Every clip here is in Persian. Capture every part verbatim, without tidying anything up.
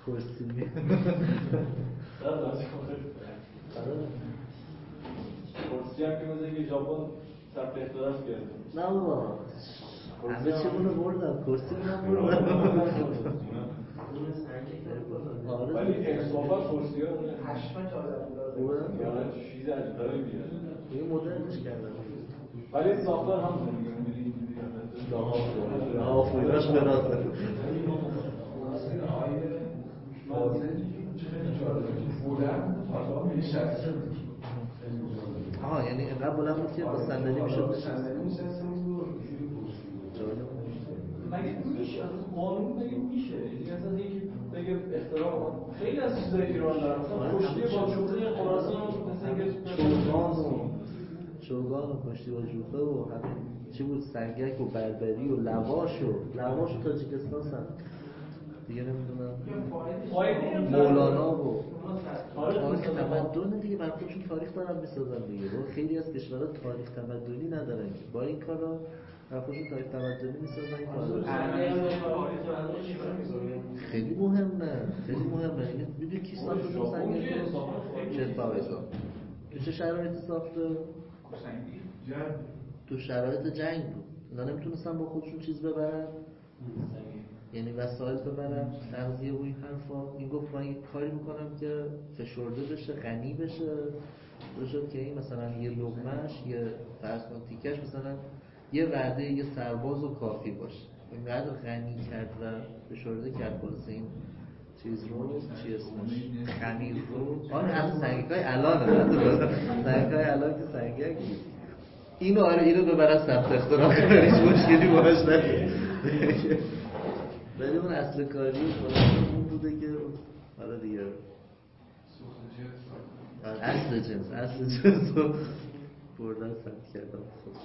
کرسی میاد کرسی هم که مثل که ژاپن ثبت اختراعش کرده. نه بابا همه چی بونو بردم کرسی بونو بردم ولی انصافا کرسی ها هشت آدم بودن یا چیز عجیبی بیاد این مدرنش کردم ولی ساختار هم دیگه می‌بینید لحاف خویراش براسه آها یعنی اینقدر بلند بود که با صندلی میشد مگه میشه قانون مگه میشه دیگه اصلا اینکه بگه اختراع خیلی از چیزای ایران دارن مثلا کشتی با جوفه خراسان مثلا اینکه چوگان و چوگان و کشتی با جوفه و همین چی بود سنگک و بربری و لواش و لواش و تاجیکستان سن دیگه نمیدونم مولانا و تاریخ تمدن دیگه بر خودشون تاریخ دارن میسازن دیگه و خیلی از کشورها تاریخ تمدنی ندارن که با این کارا بر خودشون تاریخ تمدنی میسازن این کارا خیلی مهمه خیلی مهمه میدونی کی ساخته تو سنگک شیخ فایزا تو چه شرایطی ساخته؟ تو شرایط جنگ بود اینا نمیتونستن با خودشون چیز ببرن یعنی وسایل ببرن تغذیه و این حرفا این گفت من یک کاری میکنم که فشرده بشه غنی بشه بشد که این مثلا یه لقمه‌اش یه فرض کن تیکش مثلا یه وعده یه سرباز و کافی باشه اینقدر غنی کرد و فشرده کرد خلاص این چیز رو چی اسمش خمیر رو آره از سنگکای الان سنگکای الان که سنگک اینو آره اینو ببرن ثبت اختراع کنن هیچ مشکلی باهاش نشه ولی اون اصل کاری اون بوده که آره دیگه اصل جنس اصل جنس رو بردن ثبت کردن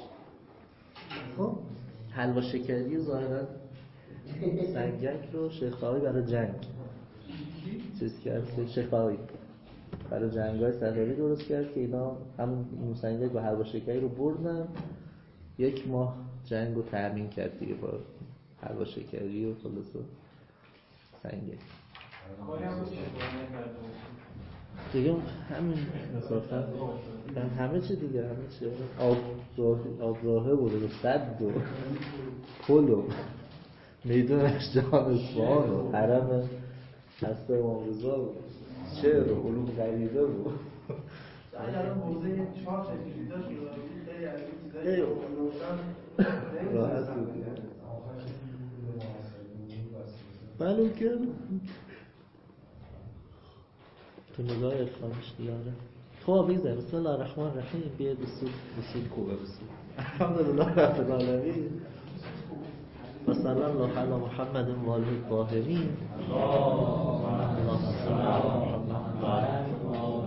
خب حلوا شکری ظاهرا سنگک رو شیخ فاوی برای جنگ چیز کرد که شیخ فاوی برای جنگ‌های صلیبی درست کرد که اینا همون سنگک و حلوا شکری رو بردن یک ماه جنگ رو تأمین کرد دیگه با حلوا شکری و خلاص سنگک دیگه همین مسافت همه چی دیگه همه چی آب راه آب راهه بود و صد و پل و میدونش جهان اصفهان و حرم هست امام رضا و شعر و علوم غریبه و الان موزه چهار چجوری داشت خیلی راحت بود بله که تو نگاه ارفانش دیاره خب بگذاریم بسم الله الرحمن الرحیم بیاید بسید بسید کوبه بسید الحمدلله رب العالمین و صلی الله علی محمد و آله الطاهرین اللهم صل علی محمد.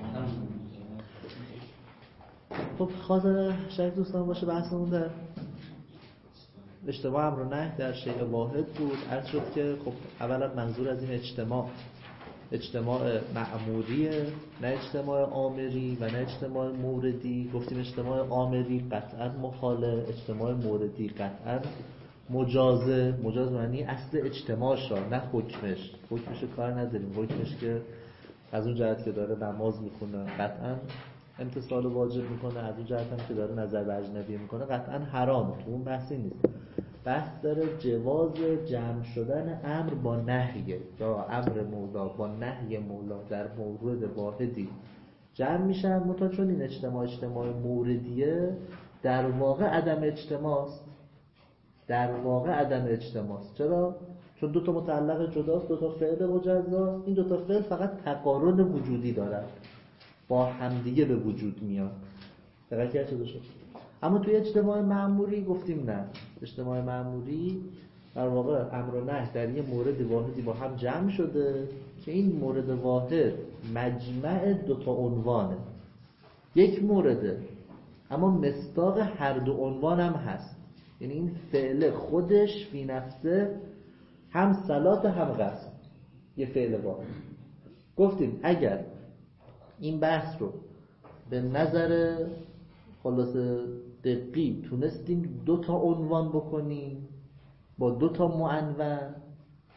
خب خاطر شاید دوستان باشه بحثمون در اجتماع امر و نهی در شیء واحد بود. عرض شد که خب اولا منظور از این اجتماع اجتماع مأموریه نه اجتماع آمری و نه اجتماع موردی. گفتیم اجتماع آمری قطعا مخاله، اجتماع موردی قطعا مجازه. مجاز معنی اصل اجتماعش را نه حکمش. حکمش کار نداریم، حکمش که از اون جهت که داره نماز میخونه قطعا امتصال واجب میکنه، از اون جهت هم که داره نظر به اجنبی میکنه قطعا حرام. تو اون بحثی نیست. بحث داره جواز جمع شدن امر با نهیه یا امر مولا با نهی مولا در مورد واحدی جمع میشن. متا چون این اجتماع اجتماع موردیه در واقع عدم اجتماع است. در واقع عدم اجتماع است. چرا؟ چون دو تا متعلق جداست، دو تا فعل مجزاست. این دو تا فعل فقط تقارن وجودی دارن، با همدیگه به وجود میان. دقیق کرد شده شد. اما توی اجتماع مأموری گفتیم نه. اجتماع مأموری در واقع امر و نهی در یه مورد واحدی با هم جمع شده که این مورد واحد مجمع دو تا عنوانه. یک مورده اما مصداق هر دو عنوان هم هست. یعنی این فعل خودش فی نفسه هم صلات هم قصد، یه فعل واحد. گفتیم اگر این بحث رو به نظر خلاصه دقیق تونستیم دو تا عنوان بکنیم با دو تا معنون،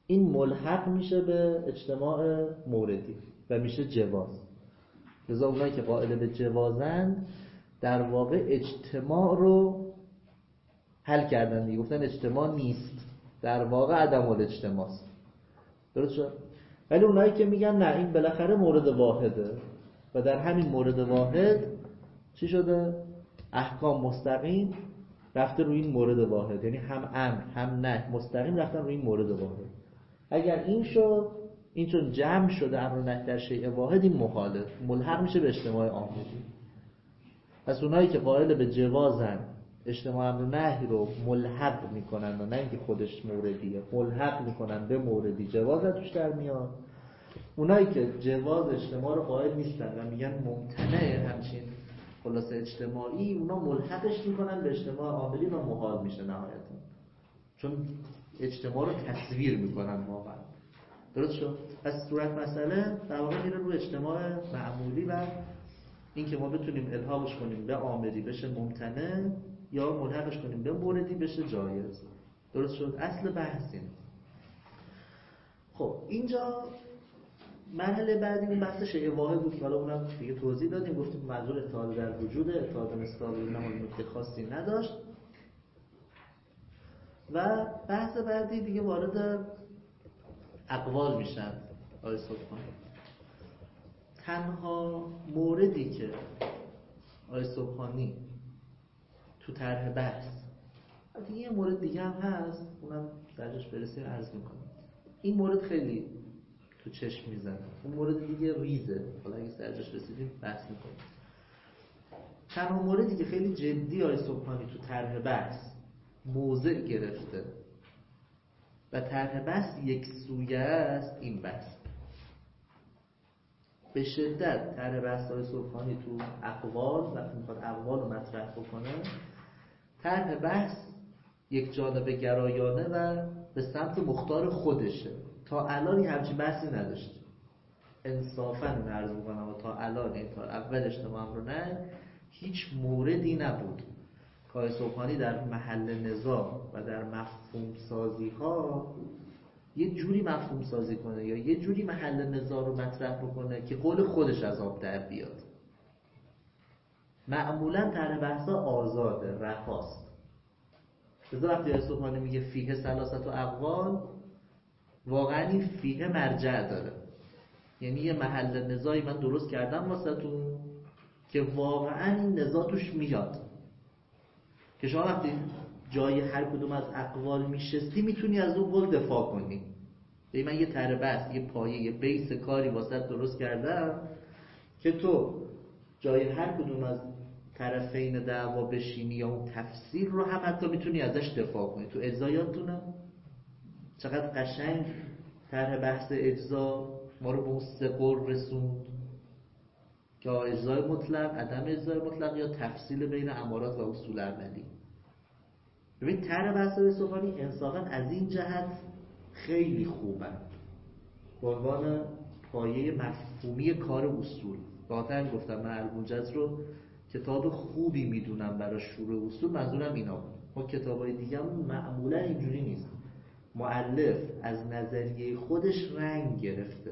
این ملحق میشه به اجتماع موردی و میشه جواز. لذا اونایی که قائل به جوازن در واقع اجتماع رو حل کردن دیگه، گفتن اجتماع نیست، در واقع عدم الاجتماع است. درست شد؟ ولی اونایی که میگن نه این بالاخره مورد واحده و در همین مورد واحد چی شده؟ احکام مستقیم رفته روی این مورد واحد، یعنی هم امر هم نه مستقیم رفتن روی این مورد واحد. اگر این شد، این چون جمع شده امر و نهی در شیء واحد، این مخالف ملحق میشه به اجتماع عاملی. پس اونایی که قائل به جوازن اجتماع امر و نهی رو ملحق میکنن و نه اینکه خودش موردیه، ملحق میکنن به موردی، جواز توش در میاد. اونایی که جواز اجتماع رو قائل نیستن و میگن ممتنع همچین خلاصه اجتماعی، اونا ملحقش میکنن به اجتماع عاملی و محال میشه نهایتا، چون اجتماع رو تصویر میکنن واقعا. درست شد؟ پس صورت مسئله در واقع میره رو اجتماع معمولی و این که ما بتونیم الحاقش کنیم به عاملی بشه ممتنع یا ملحقش کنیم به موردی بشه جایز. درست شد؟ اصل بحث این. خب اینجا مرحله بعدی اون بحث شیء واحد بود که حالا اونم دیگه توضیح دادیم، گفتیم منظور اتحاد در وجود، اتحاد مستقل نمون نکته خاصی نداشت. و بحث بعدی دیگه وارد اقوال میشن. آقای صبحانی تنها موردی که آقای صبحانی تو طرح بحث، البته یه مورد دیگه هم هست اونم درجاش برسیم عرض میکنم، این مورد خیلی تو چشم میزنه، اون مورد دیگه ریزه، حالا اگه درجاش رسیدیم بحث میکنیم. تنها موردی که خیلی جدی آقای صبحانی تو طرح بحث موضع گرفته و طرح بحث یک سویه است این بحث. به شدت طرح بحث آقای صبحانی تو اقوال، وقتی میخواد اقوال رو مطرح بکنه، طرح بحث یک جانبه گرایانه و به سمت مختار خودشه. تا الان همچین بحثی نداشت. انصافاً این عرض میکنم و تا الان، تا اول اجتماع امر و نهی هیچ موردی نبود که آقای صبحانی در محل نزاع و در مفهوم سازی ها یه جوری مفهوم سازی کنه یا یه جوری محل نزاع رو مطرح بکنه که قول خودش از آب در بیاد. معمولاً طرح بحثا آزاده، رهاست. لذا وقتی آقای صبحانی میگه فیه ثلاثت و اقوال، واقعاً این فیه مرجع داره، یعنی یه محل نزاعی من درست کردم واسهتون که واقعاً این نزاع توش میاد، که شما وقتی جای هر کدوم از اقوال میشستی میتونی از اون قول دفاع کنی. یعنی من یه طرح بحث، یه پایه، یه بیس کاری واسه درست کردم که تو جای هر کدوم از طرفین دعوا بشینی یا اون تفسیر رو هم حتی میتونی ازش دفاع کنی. تو اجزا یادتونه چقدر قشنگ طرح بحث اجزا ما رو به اون سه قول رسوند که اجزای مطلق، عدم اجزای مطلق یا تفصیل بین امارات و اصول عملی. ببین طرح بحث صبحانی انصافا از این جهت خیلی خوبه، به عنوان پایه مفهومی کار اصول. واقعا گفتم من الموجز رو کتاب خوبی میدونم برای شروع اصول، منظورم اینا بود. ما کتابای دیگه هم معمولا اینجوری نیست، مؤلف از نظریه خودش رنگ گرفته.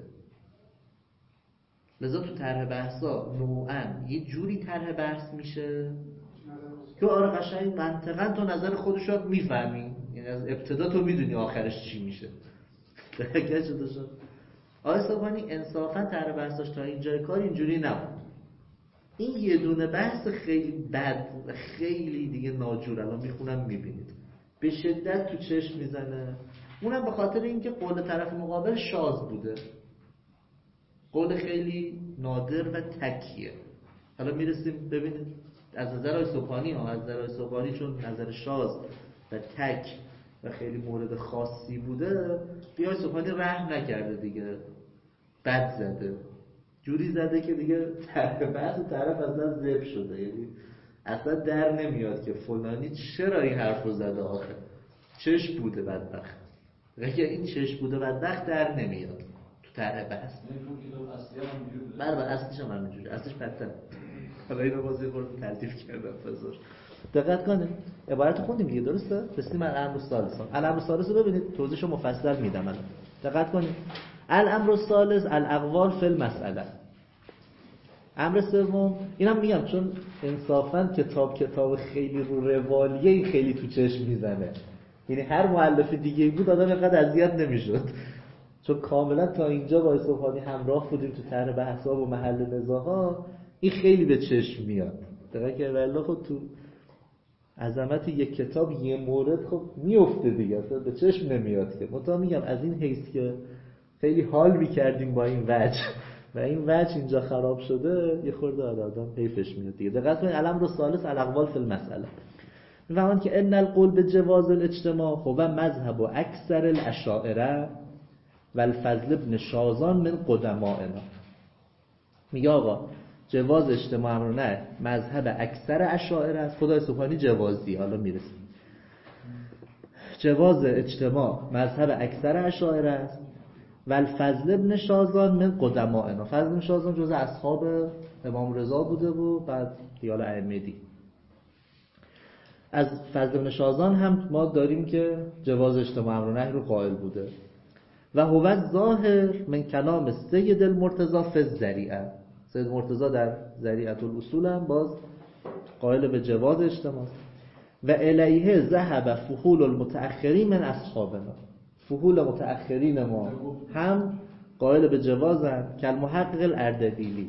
لذا تو طرح بحثا نوعاً یه جوری طرح بحث میشه که آره قشنگ منطقاً تو نظر خودش رو میفهمی، یعنی از ابتدا تو میدونی آخرش چی میشه. درکت شده شد. آقای صبحانی انصافاً طرح بحثاش تا اینجای کار اینجوری نبود. این یه دونه بحث خیلی بد و خیلی دیگه ناجور الان میخونم میبینید به شدت تو چشم میزنه، اونم به خاطر اینکه قول طرف مقابل شاذ بوده، قول خیلی نادر و تکیه. حالا میرسیم ببینید از نظر آقای صبحانی ها، از نظر آقای صبحانی چون نظر شاذ و تک و خیلی مورد خاصی بوده، آقای صبحانی رحم نکرده دیگه، بد زده، جوری زده که دیگه بحث طرف اصلا زب شده، یعنی اصلا در نمیاد که فلانی چرا این حرف رو زده، آخه چش بوده بدبخت. اگه این چش بوده بدبخت در نمیاد تو طرح بحث. بله بله اصلیش هم همینجوری، اصلیش بدتر. حالا اینو بازی خورد تلطیف کردم فضاش. دقت کنید عبارت خوندیم دیگه، درسته؟ رسیدیم الامر الثالث. الامر الثالث رو ببینید توضیحشو مفصل میدم الان. دقت کنید. الامر الثالث الاقوال فی المسئله. امر سوم اینم میگم چون انصافا کتاب کتاب خیلی رو روالیه، خیلی تو چشم میزنه. یعنی هر مؤلف دیگه بود آدم اینقدر اذیت نمیشد، چون کاملا تا اینجا با صبحانی همراه بودیم تو طرح بحث‌ها و محل نزاع‌ها. این خیلی به چشم میاد. دقیقاً که والله خب تو عظمت یک کتاب یه مورد خب میفته دیگه، اصلا به چشم نمیاد که. مطمئن میگم از این حیث که خیلی حال میکردیم با این وجه و این وجه اینجا خراب شده، یه خورده آدم حیفش میاد دیگه. دقت کنید الامر الثالث الاقوال فی المسئله. میفهمن که ان القول بجواز الاجتماع هو مذهب و اکثر الاشاعره و الفضل ابن شازان من قدمائنا. میگه آقا جواز اجتماع رو نه، مذهب اکثر اشاعره است. خدای سبحانی جوازی، حالا میرسیم. جواز اجتماع مذهب اکثر اشاعره است و الفضل ابن شازان من قدمائنا. فضل ابن شازان جزء اصحاب امام رضا بوده و بعد دیال ائمه دی. از فضل ابن شازان هم ما داریم که جواز اجتماع امر و نهی رو قائل بوده. و هو الظاهر من کلام سید المرتضی فی الذریعه. سید مرتضی در ذریعه الاصول هم باز قائل به جواز اجتماع و الیه ذهب فحول المتأخرین من اصحابنا. فحول متأخرین ما هم قائل به جوازن که المحقق الاردبیلی،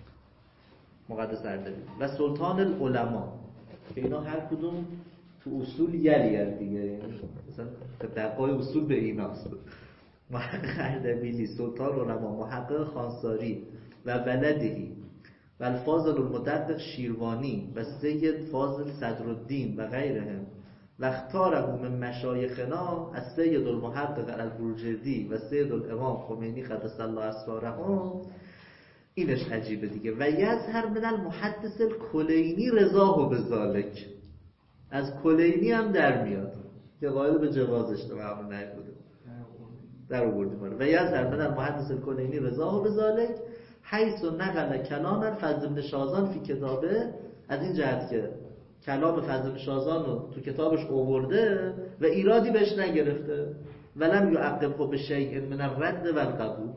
مقدس اردبیلی و سلطان العلماء، که اینا هر کدوم تو اصول یلی هست دیگه، مثلا دقای اصول به ایناست. محقق اردبیلی، سلطان العلماء، محقق خانساری و ولدهی و الفاضل المدقق شیروانی و سید فاضل صدرالدین و غیرهم و اختاره من مشایخنا از سید المحقق البروجردی و سید الامام خمینی قدس الله اسرارهم. اینش عجیبه دیگه. و یظهر من المحدث الکلینی رضاه بذالک. از کلینی هم در میاد که قائل به جواز اجتماع امر نهی بوده، در آوردیم. و یظهر من المحدث الکلینی رضاه بذالک حیث نقل کلام فضل بن شازان فی کتابه. از این جهت که کلام فضل بن شازان رو تو کتابش آورده و ایرادی بهش نگرفته. ولم یعقبه بشیء من الرد و القبول.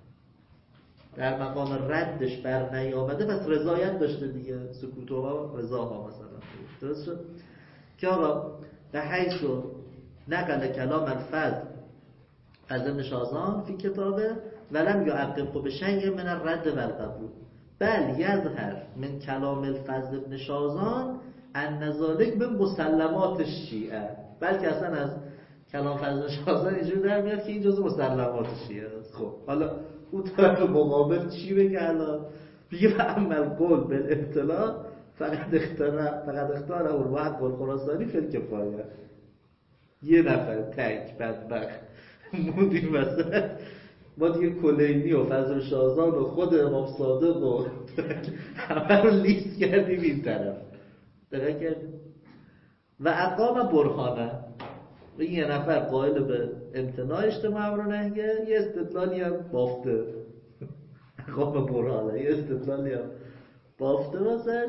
در مقام ردش بر نیامده، پس رضایت داشته دیگه. سکوتوها رضاها مثلا درست شد که آقا به حیث نقل کلام الفضل فضل بن شازان فی کتابه ولم یعقبه بشیء من الرد و القبول بل یظهر من کلام الفضل بن شازان ان ذلک من مسلمات الشیعه. بلکه اصلا از کلام فضل شازان اینجوری در میاد که این جزء مسلمات شیعه است. خب حالا اون طرف مقابل چی بگه؟ الان بگه و عمل قول بالابتلاء فقط اختار فقط اختار اول واحد قول خراسانی فی الکفایه. یه نفر تک بدبخت مودیم وسط. ما دیگه کلینی و فضل شازان و خود امام صادق و همه رو لیست کردیم این طرف. دقیق کردیم. و اقام برهانه، و یه نفر قائل به امتناع اجتماع امر و نهیه، یه استدلالی هم بافته. اقام برهانه یه استدلالی هم بافته واسش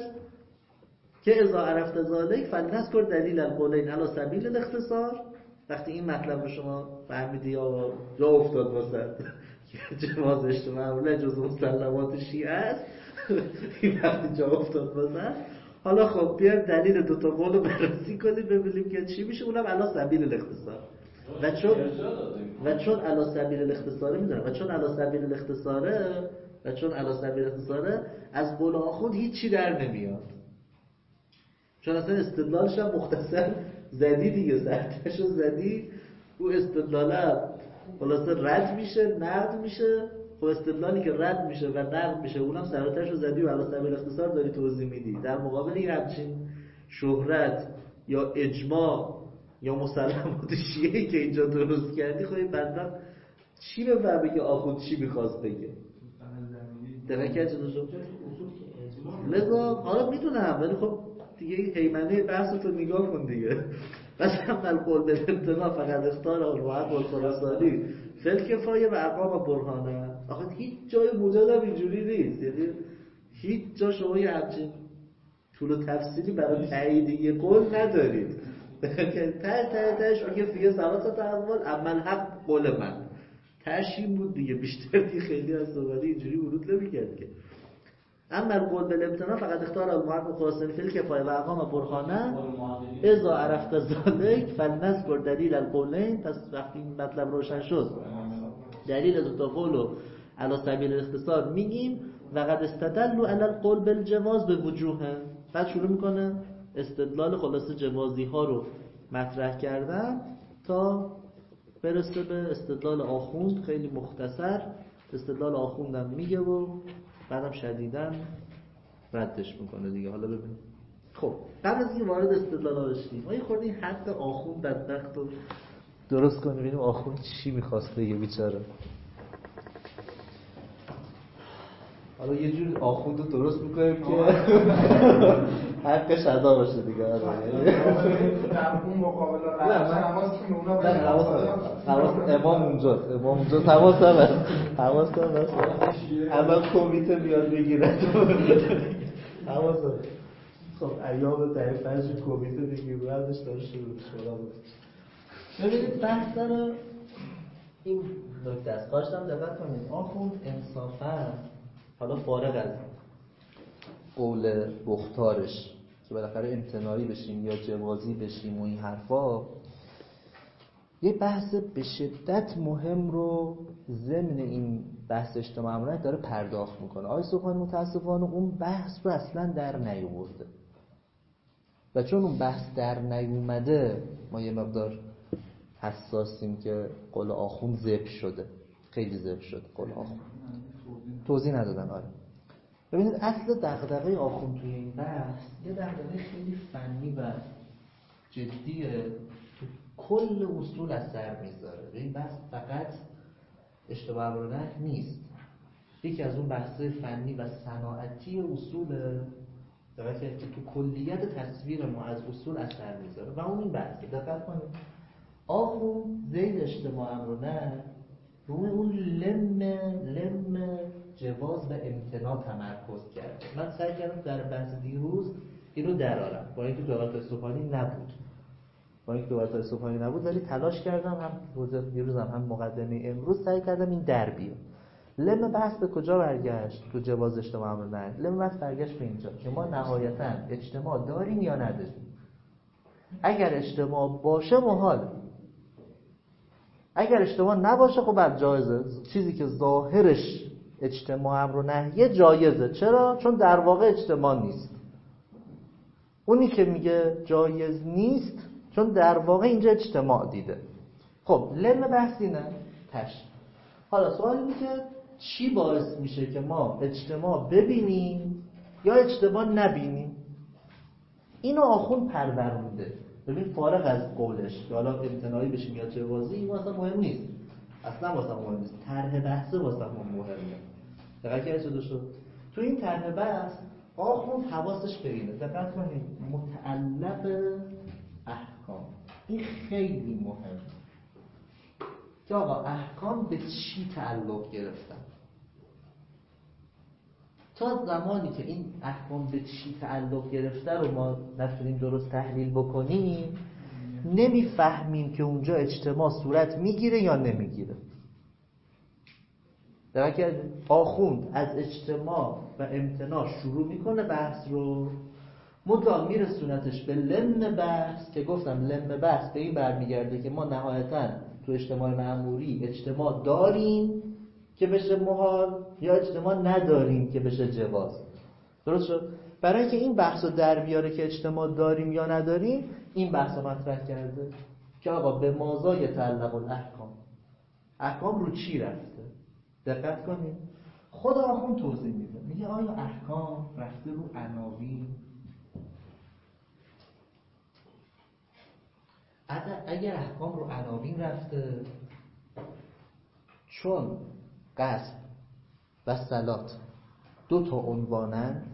که اذا عرفت ذالک فلنذکر دلیل القولین علی سبیل الاختصار. وقتی این مطلب رو شما فهمیدی یا جا افتاد واسه که جواز اجتماع امر و نهی جزء مسلمات شیعه است، این وقتی جا افتاد واسه، حالا خب بیایم دلیل دو تا قول رو بررسی کنیم ببینیم که چی میشه. اونم علی سبیل الاختصار. و چون و چون علی سبیل الاختصار میدونم و چون علی سبیل الاختصاره و چون علی سبیل الاختصاره از قول آخوند هیچی در نمیاد. چون اصلا استدلالش هم مختصر زدی دیگه، سرتشو زدی، او استدلاله خلاصه رد میشه، نقد میشه. خب استدلالی که رد میشه و نقد میشه اونم سرتشو زدی و علی سبیل اختصار داری توضیح میدی. در مقابل این همچین شهرت یا اجماع یا مسلمات شیعه‌ای که اینجا درست کردی، خب این بدبخت چی بفهمه که آخوند چی میخواست بگه؟ دقیقه که چطور شد؟ لذا حالا میدونم، ولی خب دیگه حیمنه بحث رو نگاه کن دیگه. بس هم القول بالامتناع فقط اختار الواحد والخراسانی فی الکفایه و اقام برهانه. آخه هیچ جای موجود هم اینجوری نیست، یعنی هیچ جا شما یه همچین طول و تفصیلی برای تایید یه قول ندارید. ته ته تهش میگه فیه ثلاثه اقوال اما الحق قول من. تشیم بود دیگه، بیشتر دیگه خیلی از صحبت اینجوری ورود نمی‌کرد که. اما القول بالامتناع فقط اختار المحقق خراسانی فی الکفایه و اقام برهانه اذا عرفت ذلک فلنذکر دلیل القولین. پس وقتی این مطلب روشن شد دلیل دو تا قولو علی سبیل الاختصار میگیم و قد استدلوا علی القول بالجواز به وجوه. بعد شروع میکنه استدلال خلاصه جوازی ها رو مطرح کردن تا برسه به استدلال آخوند. خیلی مختصر استدلال آخوندم میگه و بعدم شدیداً ردش میکنه دیگه. حالا ببینیم. خب قبل از اینکه وارد استدلال ها بشیم ما یه خورده این حق آخوند بدبخت رو درست کنیم ببینیم آخوند چی میخواست بگه بیچاره. حالا یه جور آخوند رو درست میکنیم که حقش ادا باشه دیگه. در اون مقابل حواس که اونا نه حواس امام اونجاست، امام اونجاست، حواس هم هست، حواس هم هست. اول کمیته بیاد بگیره حواس هم. خب ایام ده فجر کمیته بگیر بعدش داره شروع شورا بود. ببینید بحث داره این نکته است. خواهشتم دقت کنید آخوند انصافا حالا فارغ از قول مختارش که بالاخره امتناعی بشیم یا جوازی بشیم و این حرفا، یه بحث به شدت مهم رو ضمن این بحث اجتماع امنیت داره پرداخت میکنه. آقای سبحانی متاسفانه اون بحث رو اصلا در نیاورده و چون اون بحث در نیومده ما یه مقدار حساسیم که قول آخوند ذبح شده، خیلی ذبح شده قول آخوند، توضیح ندادن. آره ببینید اصل دغدغه آخوند توی این بحث یه دغدغه خیلی فنی و جدیه، کل اصول از سر میذاره. این بحث فقط اشتباه امرونه نیست، یکی از اون بحث‌های فنی و صناعتی اصول دقیقه که تو کلیت تصویر ما از اصول اثر میذاره و اون این بحثه. دقت کنید آخوند زید اجتماع امرونه روی اون لم لم جواز و امتناع تمرکز کرده. من سعی کردم در بحث دیروز اینو درارم با اینکه دوباره سبحانی نبود با اینکه دوباره سبحانی نبود ولی تلاش کردم هم روز دیروز هم, هم مقدمه امروز سعی کردم این در بیاد. لم بحث به کجا برگشت؟ تو جواز اجتماع امرونه. لم بحث برگشت به اینجا که ما نهایتاً اجتماع داریم یا نداریم. اگر اجتماع باشه محاله، اگر اجتماع نباشه خب بر جایزه. چیزی که ظاهرش اجتماع امر و نهیه جایزه. چرا؟ چون در واقع اجتماع نیست. اونی که میگه جایز نیست چون در واقع اینجا اجتماع دیده. خب لم بحث اینه تش. حالا سوال اینه که چی باعث میشه که ما اجتماع ببینیم یا اجتماع نبینیم؟ اینو آخوند پرورونده. ببین فارغ از قولش که حالا امتناعی بشیم یا جوازی این واسه مهم نیست، اصلا واسه مهم نیست. طرح بحث واسه ما مهمه. دقیقاً که شده شد تو این طرح بحث آخوند حواسش به اینه. دقت کنید متعلق احکام این خیلی مهمه که آقا احکام به چی تعلق گرفتن. تا زمانی که این احکام به چی تعلق گرفته رو ما نتونیم درست تحلیل بکنیم نمیفهمیم که اونجا اجتماع صورت میگیره یا نمیگیره. در حالی که آخوند از اجتماع و امتناع شروع میکنه بحث رو مدام میرسونتش به لم بحث که گفتم لم بحث به این برمیگرده که ما نهایتاً تو اجتماع معمولی اجتماع داریم که بشه محال یا اجتماع نداریم که بشه جواز. درست شد؟ برای اینکه این بحث رو در بیاره که اجتماع داریم یا نداریم این بحث رو مطرح کرده که آقا به مازای تعلق الاحکام احکام رو چی رفته. دقت کنید خود آخوند توضیح میده میگه آیا احکام رفته رو عناوین؟ اگر احکام رو عناوین رفته چون قصد و صلات دو تا عنوانن،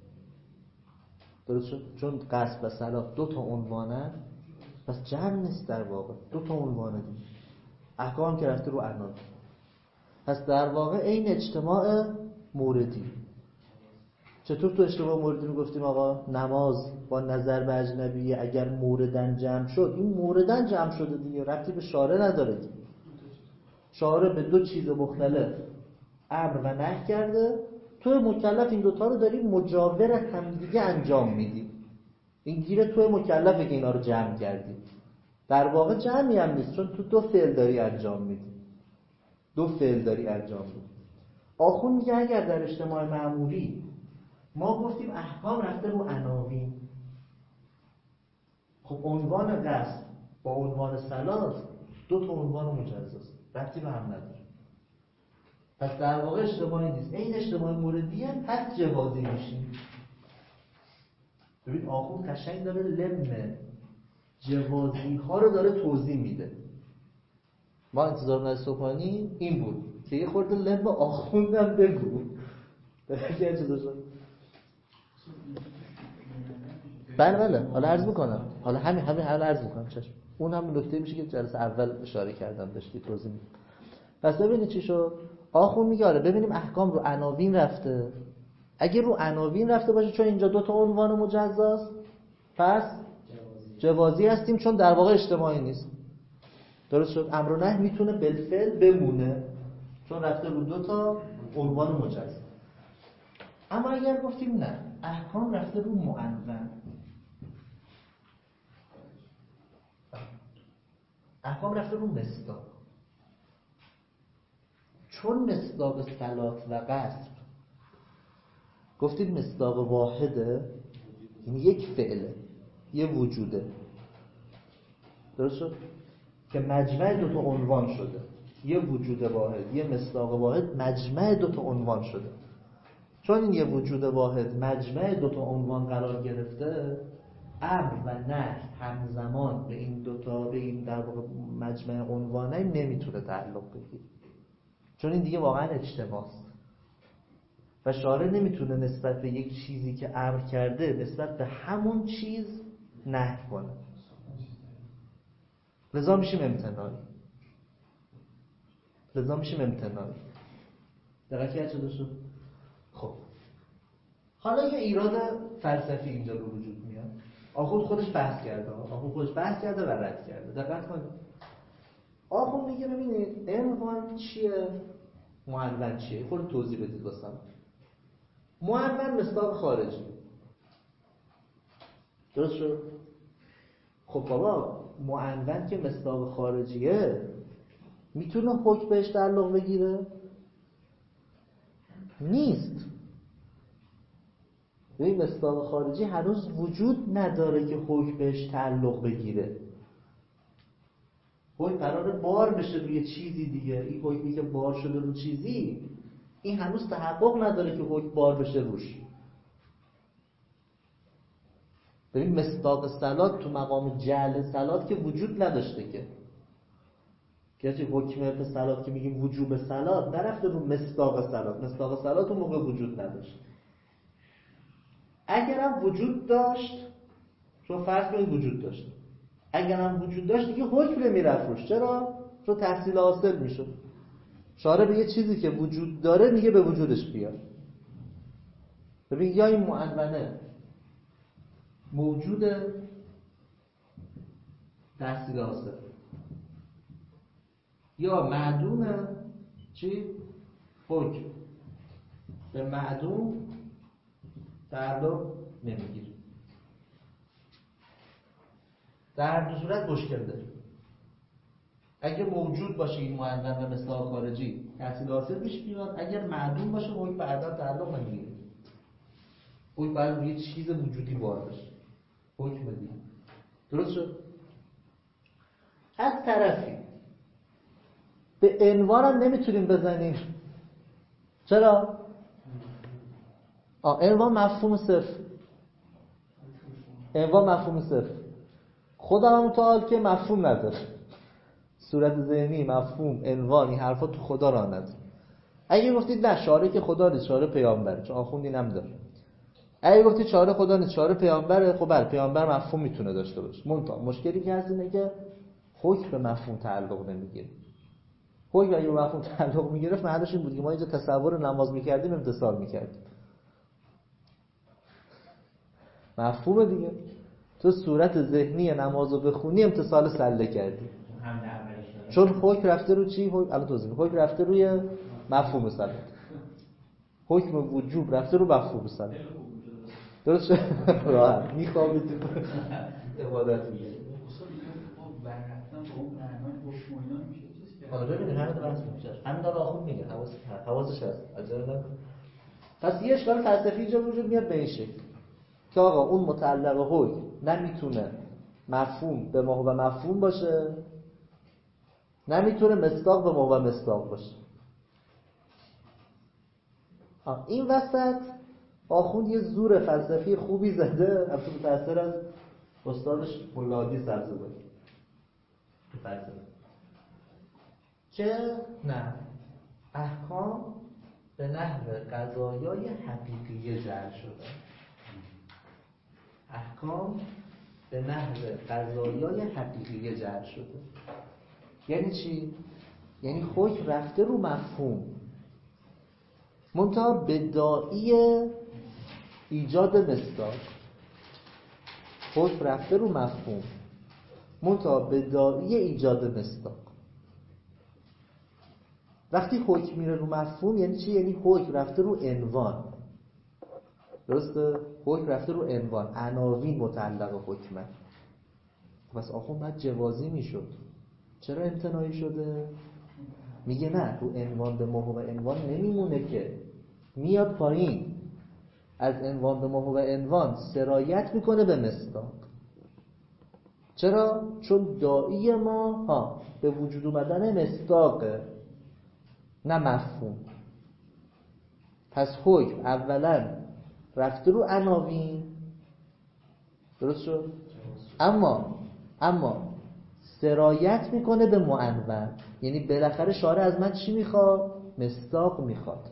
درست شد؟ چون قصد و صلات دو تا عنوانن پس جمع نیست در واقع، دو تا عنوانه دید. احکام که رفته رو عناوین پس در واقع این اجتماع موردی. چطور تو اجتماع موردی رو گفتیم آقا نماز با نظر به اجنبی اگر موردن جمع شد این موردن جمع شده دیگه ربطی به شارع نداره دیگه. شارع به دو چیز مختلف امر و نهی کرده، تو مکلف این دوتا رو داری مجاور همدیگه انجام میدی. این گیر تو مکلفه که اینا رو جمع کردی. در واقع جمعی هم نیست، چون تو دو فعل داری انجام میدی. دو فعل داری انجام میدی. آخوند میگه اگر در اجتماع معمولی ما گفتیم احکام رفته رو عناوین، خب عنوان قصد با عنوان صلات دو تا عنوان مجزاست، ربطی به هم نداره. پس در واقع اجتماعی نیست. این اجتماع موردی هم پس جوازی میشیم. ببین آخوند قشنگ داره لم جوازی ها رو داره توضیح میده. ما انتظار از صبحانی این بود که یه خورده لم آخوندم بگو. دیگه چه دوست بله بله حالا عرض میکنم، حالا همین همین حالا عرض میکنم چشم. اون هم نکته میشه که جلسه اول اشاره کردم داشتی توضیح میدم. پس ببینید چی شد. آخوند میگه آره ببینیم احکام رو عناوین رفته. اگه رو عناوین رفته باشه چون اینجا دو تا عنوان مجزاست، پس جوازی هستیم چون در واقع اجتماعی نیست. درست شد. امر و نهی میتونه بالفعل بمونه چون رفته رو دو تا عنوان مجزا. اما اگر گفتیم نه احکام رفته رو معنون، احکام رفته رو مصداق، چون مصداق صلات و قصد گفتید مصداق واحده، این یک فعله، یه وجوده. درست شد؟ که مجمع دو تا عنوان شده، یه وجود واحد، یه مصداق واحد مجمع دو تا عنوان شده. چون این یه وجود واحد مجمع دو تا عنوان قرار گرفته، امر و نهی همزمان به این دو تا به این در واقع مجمع عنوانه نمیتونه تعلق بگیره، چون این دیگه واقعا اجتماعست و شارع نمیتونه نسبت به یک چیزی که امر کرده نسبت به همون چیز نهی کنه. لذا میشیم امتناعی. لذا میشیم امتناعی. دقیقی هر چه داشت؟ خب حالا یه ایراد فلسفی اینجا رو وجود میاد. آخوند خودش بحث کرده، آخوند خودش بحث کرده و رد کرده. دقت کنید. آخوند میگه ببینید عنوان چیه؟ معنون چیه؟ خود توضیح بدید واسم. معنون مصداق خارجی. درست شد؟ خب بابا معنون که مصداق خارجیه میتونه حکم بهش تعلق بگیره؟ نیست. این مصداق خارجی هنوز وجود نداره که حکم بهش تعلق بگیره. حکم قراره بار بشه روی چیزی دیگه. این حکمی که بار شده رو چیزی این هنوز تحقق نداره که حکم بار بشه روش. ببین مصداق صلات تو مقام جعل صلات که وجود نداشته که که حکم به صلات که میگیم وجوب صلات نرفته رو مصداق صلات. مصداق صلات اون موقع وجود نداشت. اگرم وجود داشت، چون فرض کنید وجود داشت، اگرم وجود داشت دیگه حکم نمیرفت روش. چرا؟ چون تحصیل حاصل میشد. شارع به یه چیزی که وجود داره میگه به وجودش بیاد. ببین یا این معنونه موجوده تحصیل حاصل، یا معدومه چی؟ حکم به معدوم تعلق نمیگیره. در دو صورت مشکل داره. اگه موجود باشه این معنون و مصداق خارجی تحصیل حاصل پیش میاد، اگر معدوم باشه حکم به عدم تعلق نمیگیره. حکم باید روی چیز وجودی بار بشه. حکم دیگه. درست شد؟ از طرفی به عنوان هم نمیتونیم بزنیم. چرا؟ آه عنوان مفهوم صفر. عنوان مفهوم صفر. خدا هم متعال که مفهوم نداره. صورت ذهنی، مفهوم، عنوان، این حرفا تو خدا را نداره. اگه گفتید نه شارع که خدا نیست، شارع پیامبره، چون آخوند این هم داره. اگه گفتید شارع خدا نیست، شارع پیامبره، خب بله پیامبر مفهوم میتونه داشته باشه. منتها مشکلی که هست اینه که حکم به مفهوم تعلق نمیگیره. حکم اگه به مفهوم تعلق میگرفت معنیش این بود که ما اینجا تصور نماز میکردیم امتثال میکردیم. مفهوم دیگه تو صورت ذهنی نمازو بخونی امتثال سله کردی. چون حکم رفته رو چی؟ الان توضیح میدم. حکم رفته روی مفهوم مسلط. حکم وجوب رفته رو مفهوم مسلط. درست شد؟ راحت میخوابید تو عبادت میگه. آره ببینید همین بحث میشه. همین داره آخوند میگه. حواس حواسش هست. عجله نکن. پس یه اشکال فلسفی اینجا وجود میاد به این شکل که آقا اون متعلق حکم نمیتونه مفهوم به ما و مفهوم باشه، نمیتونه مصداق به ما و مصداق باشه. آه. این وسط آخوند یه زور فلسفی خوبی زده، البته متأثر از استادش مولادی سبزواری فلسفه، که نه احکام به نحو قضایای حقیقی جعل شده. احکام به نحو قضایای حقیقی جعل شده. یعنی چی؟ یعنی حکم رفته رو مفهوم، منتها به داعی ایجاد مصداق. حکم رفته رو مفهوم، منتها به داعی ایجاد مصداق. وقتی حکم میره رو مفهوم یعنی چی؟ یعنی حکم رفته رو عنوان. درسته؟ حکم رفته رو عنوان، عناوین متعلق حکمه. پس آخوند باید جوازی میشد. چرا امتناعی شده؟ میگه نه، رو عنوان به محو عنوان نمیمونه که، میاد پایین، از عنوان به محو عنوان سرایت میکنه به مصداق. چرا؟ چون داعی ما ها به وجود اومدن مصداقه، نه مفهوم. پس حکم اولا رفته رو عناوین، درست شد؟ اما اما سرایت میکنه به معنون. یعنی بالاخره شارع از من چی میخواد؟ مصداق میخواد.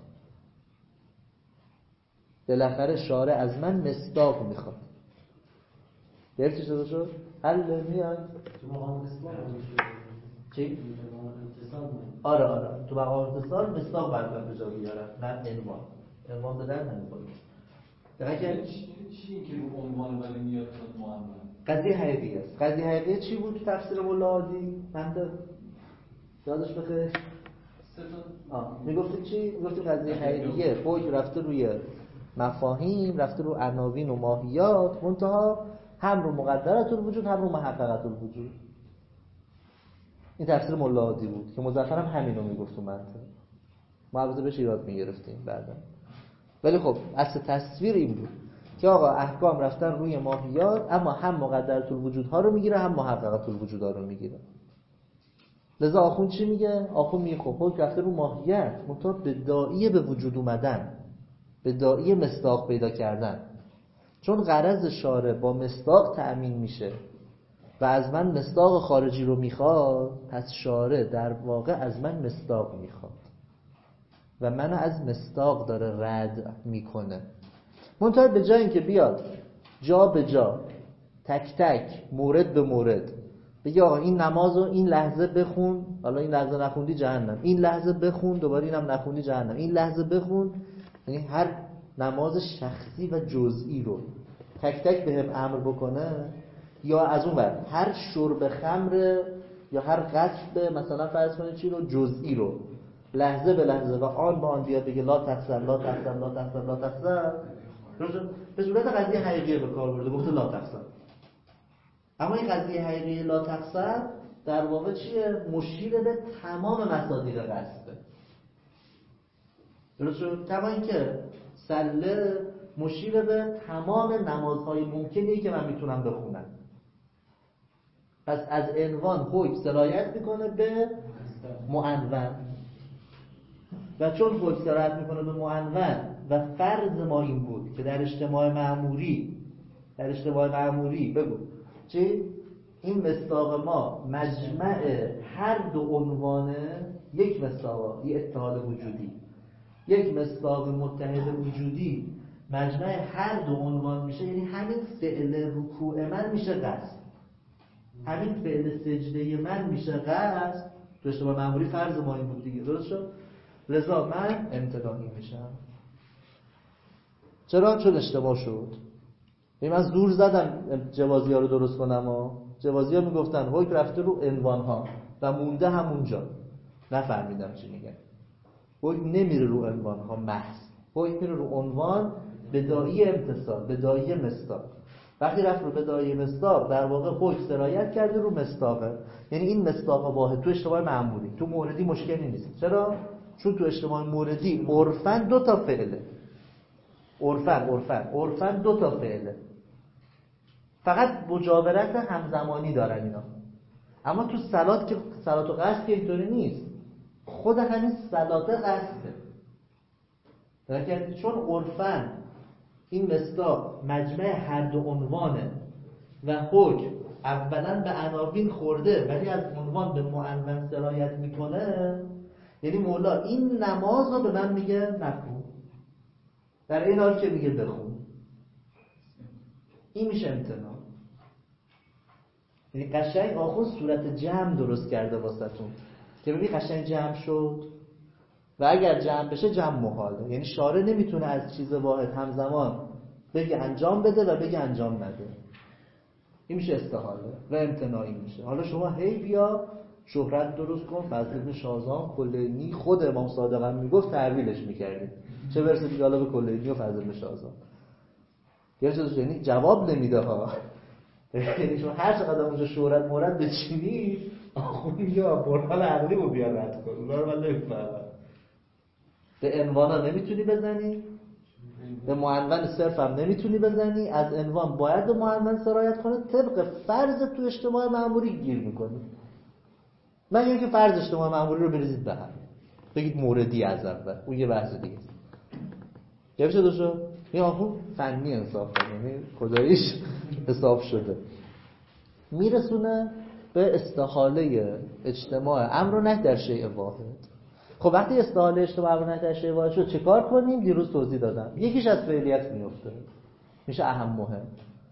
بالاخره شارع از من مصداق میخواد. درستی شده شد؟ حل میاد تو مقام اسلام چی؟ آره آره تو مقام اتصال مصداق باید به جا بیارن، نه عنوان. عنوان به در نمیخوره. اگه چی که رو عنوان ولی میاد تو معنون قضیه حقیقی است. قضیه حقیقی چی بود تو تفسیر مولا عادی؟ من ده یادش بخیر آه میگفتیم چی؟ میگفتیم قضیه حقیقیه حکم رفته روی مفاهیم، رفته رو عناوین و ماهیات، منتها هم رو مقدرات الوجود هم رو محققات الوجود. این تفسیر مولا عادی بود که مظفر هم همینو میگفت تو منطق. ما البته بهش ایراد میگرفتیم بعدا. ولی خب اصل تصویر این بود که آقا احکام رفتن روی ماهیات، اما هم مقدرات الوجودها رو میگیره هم محققات الوجودها رو میگیره. لذا آخوند چی میگه؟ آخوند میگه خب حکم رفته رو ماهیت، منتها به داعی به وجود اومدن، به داعی مصداق پیدا کردن. چون غرض شارع با مصداق تأمین میشه و از من مصداق خارجی رو میخواد، پس شارع در واقع از من مصداق میخواد و منو از مصداق داره رد میکنه. منتها به جای اینکه بیاد جا به جا تک تک مورد به مورد بگه آقا این نمازو این لحظه بخون، حالا این لحظه نخوندی جهنم، این لحظه بخون دوباره اینم نخوندی جهنم، این لحظه بخون، یعنی هر نماز شخصی و جزئی رو تک تک بهم امر بکنه، یا از اون ور هر شرب خمر یا هر قصد مثلا فرض کنید چی رو جزئی رو لحظه به لحظه و آن به آن بیاد بگه لا تقسم لا تقسم لا تقسم لا تقسم، به صورت قضیه حقیقی به کار برده، گفته لا تقسم. اما این قضیه حقیقی لا تقسم در واقع چیه؟ مشیر به تمام مصادیق قصده. درست شد؟ کما اینکه سله مشیر به تمام نمازهای ممکنی که من میتونم بخونم. پس از عنوان حکم سرایت میکنه به معنون، و چون حکم سرایت میکنه به معنون و فرض ما این بود که در اجتماع معموری در اجتماع معموری بگو چی؟ این مصداق ما مجمع هر دو عنوانه، یک مصداق یک اتحاد وجودی، یک مصداق متحد وجودی مجمع هر دو عنوان میشه. یعنی همین فعل رکوع من میشه قصد، همین فعل سجده من میشه قصد. تو اجتماع معمولی فرض ما این بود دیگه، درست شد؟ لذا من امتناعی میشم. چرا؟ چون اشتباه شد. یعنی من زور زدم جوازی ها رو درست کنم ها. جوازی ها میگفتن حکم رفته رو عنوان ها، و مونده همونجا، نفهمیدم چی میگن. حکم نمیره رو عنوان ها محض، حکم میره رو عنوان بدایی امتصال، بدایی مصداق. وقتی رفت رو بدایی مصداق در واقع حکم سرایت کرده رو مصداقه، یعنی این مصداق واحد تو اجتماع معمولی، تو موردی مشکلی نیست. چرا؟ چون تو اجتماع موردی عرفاً دو تا فعله، عرفاً عرفاً عرفاً دو تا فعله، فقط مجاورت همزمانی دارن اینا. اما تو صلات که صلات و قصد که اینطوری نیست، خود همین صلات قصده، چون عرفاً این مصداق مجمع هر دو عنوانه و حکم اولا به عناوین خورده ولی از عنوان به معنون سرایت میکنه. یعنی مولا این نماز رو به من میگه نکن، در این حال که میگه بخون. این میشه امتناع. یعنی قشنگ آخون صورت جمع درست کرده واسهتون که ببین قشنگ جمع شد و اگر جمع بشه جمع محاله. یعنی شارع نمیتونه از چیز واحد همزمان بگه انجام بده و بگه انجام نده. این میشه استحاله و امتناعی میشه. حالا شما هی بیا شهرت درست کن، فضل ابن شازان کلینی خود امام صادق هم میگفت تعویلش میکردیم، چه برسه دیگه حالا به کلینی و فضل ابن شازان. یعنی جواب نمیده ها. یعنی شما هر چقدر اونجا شهرت مورد بچینی آخون یا برهان عقلی رو بیا رد کن، اونا رو من نمیفهمم. به عنوانا نمیتونی بزنی، به معنون صرف هم نمیتونی بزنی، از عنوان باید به معنون سرایت کنه، طبق فرض تو اجتماع معمولی گیر میکنی. من اینکه فرض اجتماع معمولی رو بریزید به هم بگید موردی از اول، اون یه بحث دیگه است. گفت شده شد این آخون فنی انصاف کنه، یعنی خداییش حساب شده، میرسونه به استحاله اجتماع امر و نهی در شیء واحد. خب وقتی استحاله اجتماع امر و نهی در شیء واحد شد چه کار کنیم؟ دیروز توضیح دادم. یکیش از فعلیت میفته، میشه اهم مهم،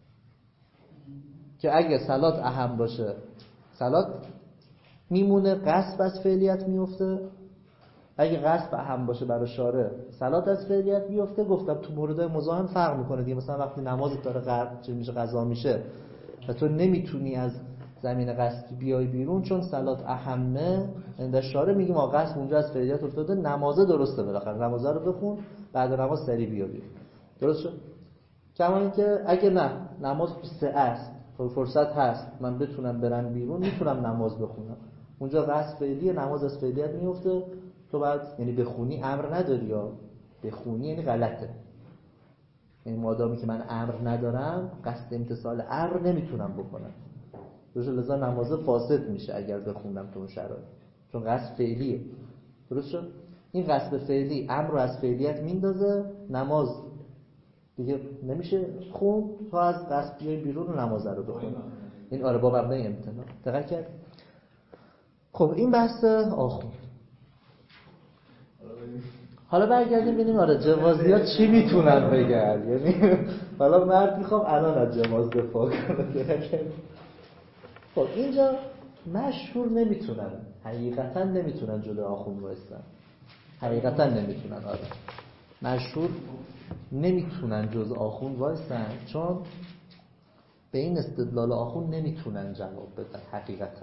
که اگه صلات اهم باشه صلات میمونه، قصد از فعلیت میفته. اگه قصد اهم باشه برای شارع صلات از فعلیت میفته. گفتم تو موردهای مزاحم فرق میکنه دیگه. مثلا وقتی نمازت داره قرب چه میشه قضا میشه و تو نمیتونی از زمین قصد بیای بیرون چون صلات اهمه، عند شارع میگیم آقا قصد اونجا از فعلیت افتاده، نمازه درسته، بالاخره نمازه رو بخون، بعد نماز سریع بیا بیرون. درست شد؟ کما اینکه اگه نه نماز سه است، فرصت هست من بتونم برم بیرون، میتونم نماز بخونم، اونجا قصد فعلیه، نماز از فعلیت میفته. تو بعد یعنی بخونی امر نداری، یا بخونی یعنی غلطه. یعنی مادامی که من امر ندارم قصد امتصال امر نمیتونم بکنم، درست؟ لذا نماز فاسد میشه اگر بخونم تو اون شرایط، چون قصد فعلیه. درست شد؟ این قصد فعلی امر رو از فعلیت میندازه، نماز دیگه نمیشه خون تا از قصد بیای بیرون و نماز رو بخونی. این آره با مبنای امتناع. دقیق کرد؟ خب این بحث آخوند. حالا برگردیم ببینیم آره جوازیات چی میتونن بگن. یعنی حالا مرد میخوام الان از جواز دفاع کنه. خب اینجا مشهور نمیتونن، حقیقتا نمیتونن جلوی آخوند وایسن، حقیقتا نمیتونن. آره مشهور نمیتونن جز آخوند وایسن، چون به این استدلال آخوند نمیتونن جواب بدن حقیقتا.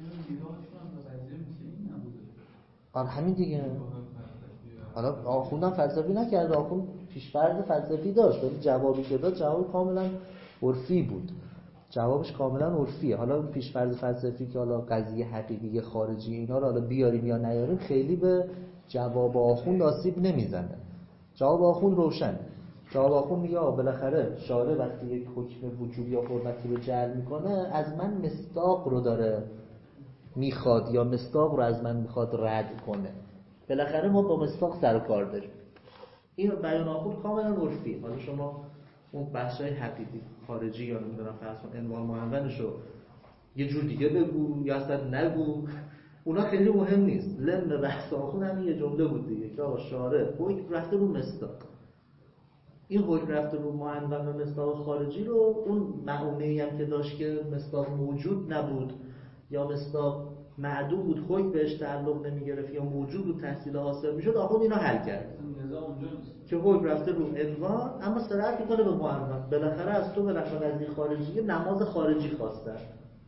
آره همین دیگه. حالا آخوندم فلسفی نکرده، آخوند پیش‌فرض فلسفی داشت ولی جوابی که داد جواب کاملا عرفی بود، جوابش کاملا عرفیه. حالا اون پیش‌فرض فلسفی که حالا قضیه حقیقی خارجی اینا رو حالا بیاریم یا نیاریم خیلی به جواب آخوند آسیب نمیزنه. جواب آخوند روشن. جواب آخوند میگه بالاخره شارع وقتی یک حکم وجوبی یا حرمتی رو جعل میکنه از من مصداق رو داره میخواد یا مصداق رو از من میخواد رد کنه. بالاخره ما با مصداق سر و کار داریم. این بیان آخوند کاملا عرفی. حالا شما اون بخشای حقیقی خارجی یا نمیدونم فرض کن عنوان معنونشو یه جور دیگه بگو یا اصلا نگو، اونا خیلی مهم نیست. لم بحث آخوند همین یه جمله بود دیگه که آقا شارع حکم رفته رو مصداق. این حکم رفته رو معنون و مصداق خارجی رو اون معونه‌ای هم که داشت که مصداق موجود نبود یا مصداق معدوم بود، حکم بهش تعلق نمیگرفت یا موجود بود تحصیل حاصل میشد، آخوند اینا حل کرد که حکم رفته رو عنوان اما صراحت میکنه به معنون. بالاخره از تو بالاخره از این خارجی نماز خارجی خواسته،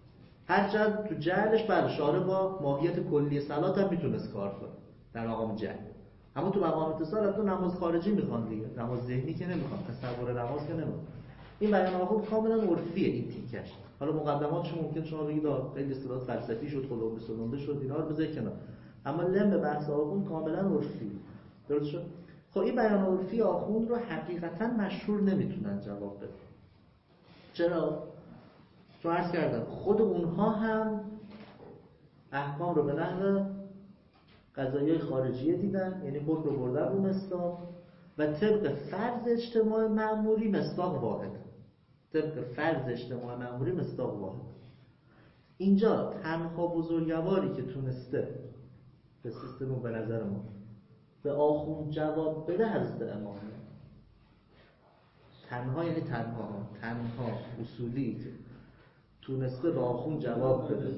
هرچند تو جهلش بله شارع با ماهیت کلی صلات هم میتونست کار کنه در مقام جهل، اما تو مقام اتصال تو نماز خارجی میخوان دیگه، نماز ذهنی که نمیخوان، تصور نماز که نمیخوان. این بیان آخوند کاملا عرفیه این تیکش. حالا مقدماتش ممکن شما بگید خیلی اصطلاحات فلسفی شد، خلوم سنونده شد، اینا رو بذارید کنار، اما لم بحث آخوند کاملا عرفی. درست شد؟ خب این بیان عرفی آخوند رو حقیقتا مشهور نمیتونن جواب بدن. چرا؟ چون عرض کردم خود اونها هم احکام رو به نحو قضایای خارجیه دیدن، یعنی حکم رو بردن رو مصداق و طبق فرض اجتماع معمولی مصداق واحد. طبق فرض اجتماع معمولی مصداق واحد. اینجا تنها بزرگواری که تونسته به سیستم به نظر ما به آخوند جواب بده حضرت امامه. تنها یعنی تنها تنها اصولی که تونسته به آخوند جواب بده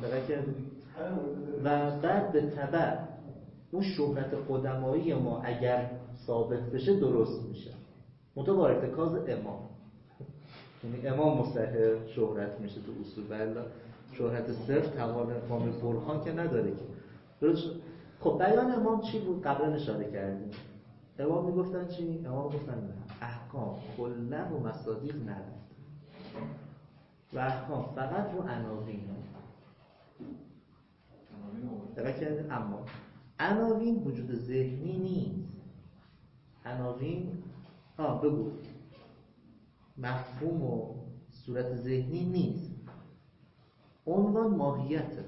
و بعد به تبع اون شهرت قدمایی ما اگر ثابت بشه درست میشه، منتها با ارتکاز امام. یعنی امام مستحق شهرت میشه تو اصول، ولی شهرت صرف توان کامل برهان که نداره که. درست. خب بیان امام چی بود؟ قبلا اشاره کردیم. امام میگفتن چی؟ امام گفتن نه، احکام کلا و مصادیق نرفت و احکام فقط رو عناوین. دقیق کردیم. اما عناوین وجود ذهنی نیست. عناوین آه بگو مفهوم و صورت ذهنی نیست. عنوان ماهیته.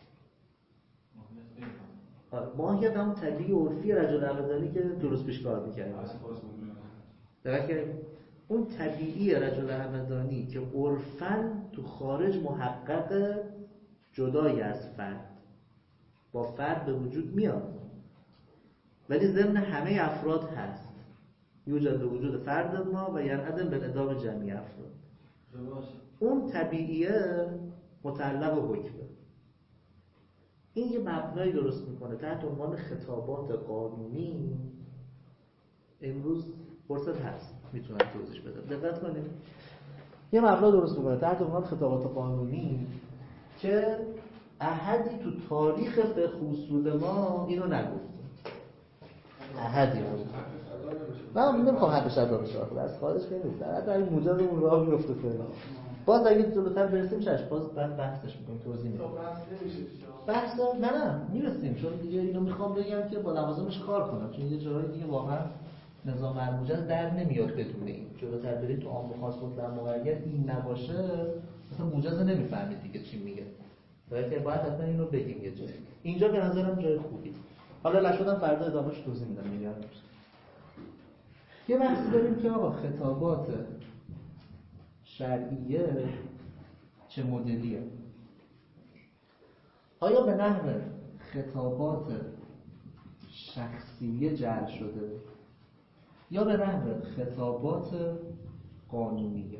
ماهیت هم طبیعی عرفی رجل همدانی که درست پیش کار میکنه. دقیق اون طبیعی رجل همدانی که عرفاً تو خارج محقق جدای از فرد با فرد به وجود میاد، ولی ضمن همه افراد هست. یوجد به وجود فرد ما و ینعدم به ادام جمعی افراد. اون طبیعیه متعلق و حکمه. این یه مبنایی درست میکنه تحت عنوان خطابات قانونی. امروز فرصت هست میتونم توضیح بدم، دقت کنید. یه مبنا درست میکنه تحت عنوان خطابات قانونی که احدی تو تاریخ فقه اصول ما اینو نگفته. احدی بود. من نمیخوام حدش ادا بشه، از خارج که نیست، در این موجز اون راه میفته فعلا. باز اگه جلوتر برسیم شش باز بعد بحثش میکنیم، توضیح میدیم. بحث نه نه میرسیم، چون دیگه اینو میخوام بگم که با لوازمش کار کنم، چون یه جایی دیگه واقعا نظام الموجز در نمیاد بدون این. جلوتر برید تو عام و خاص مطلق مقید این نباشه مثلا موجز نمیفهمید دیگه چی میگه. باید باید حتما اینو بگیم یه جایی. اینجا به نظرم جای خوبی. حالا نشدم فردا ادامهش توضیح میدم میگم. یه بحثی داریم که آقا خطابات شرعیه چه مدلیه؟ آیا به نحو خطابات شخصیه جعل شده یا به نحو خطابات قانونیه؟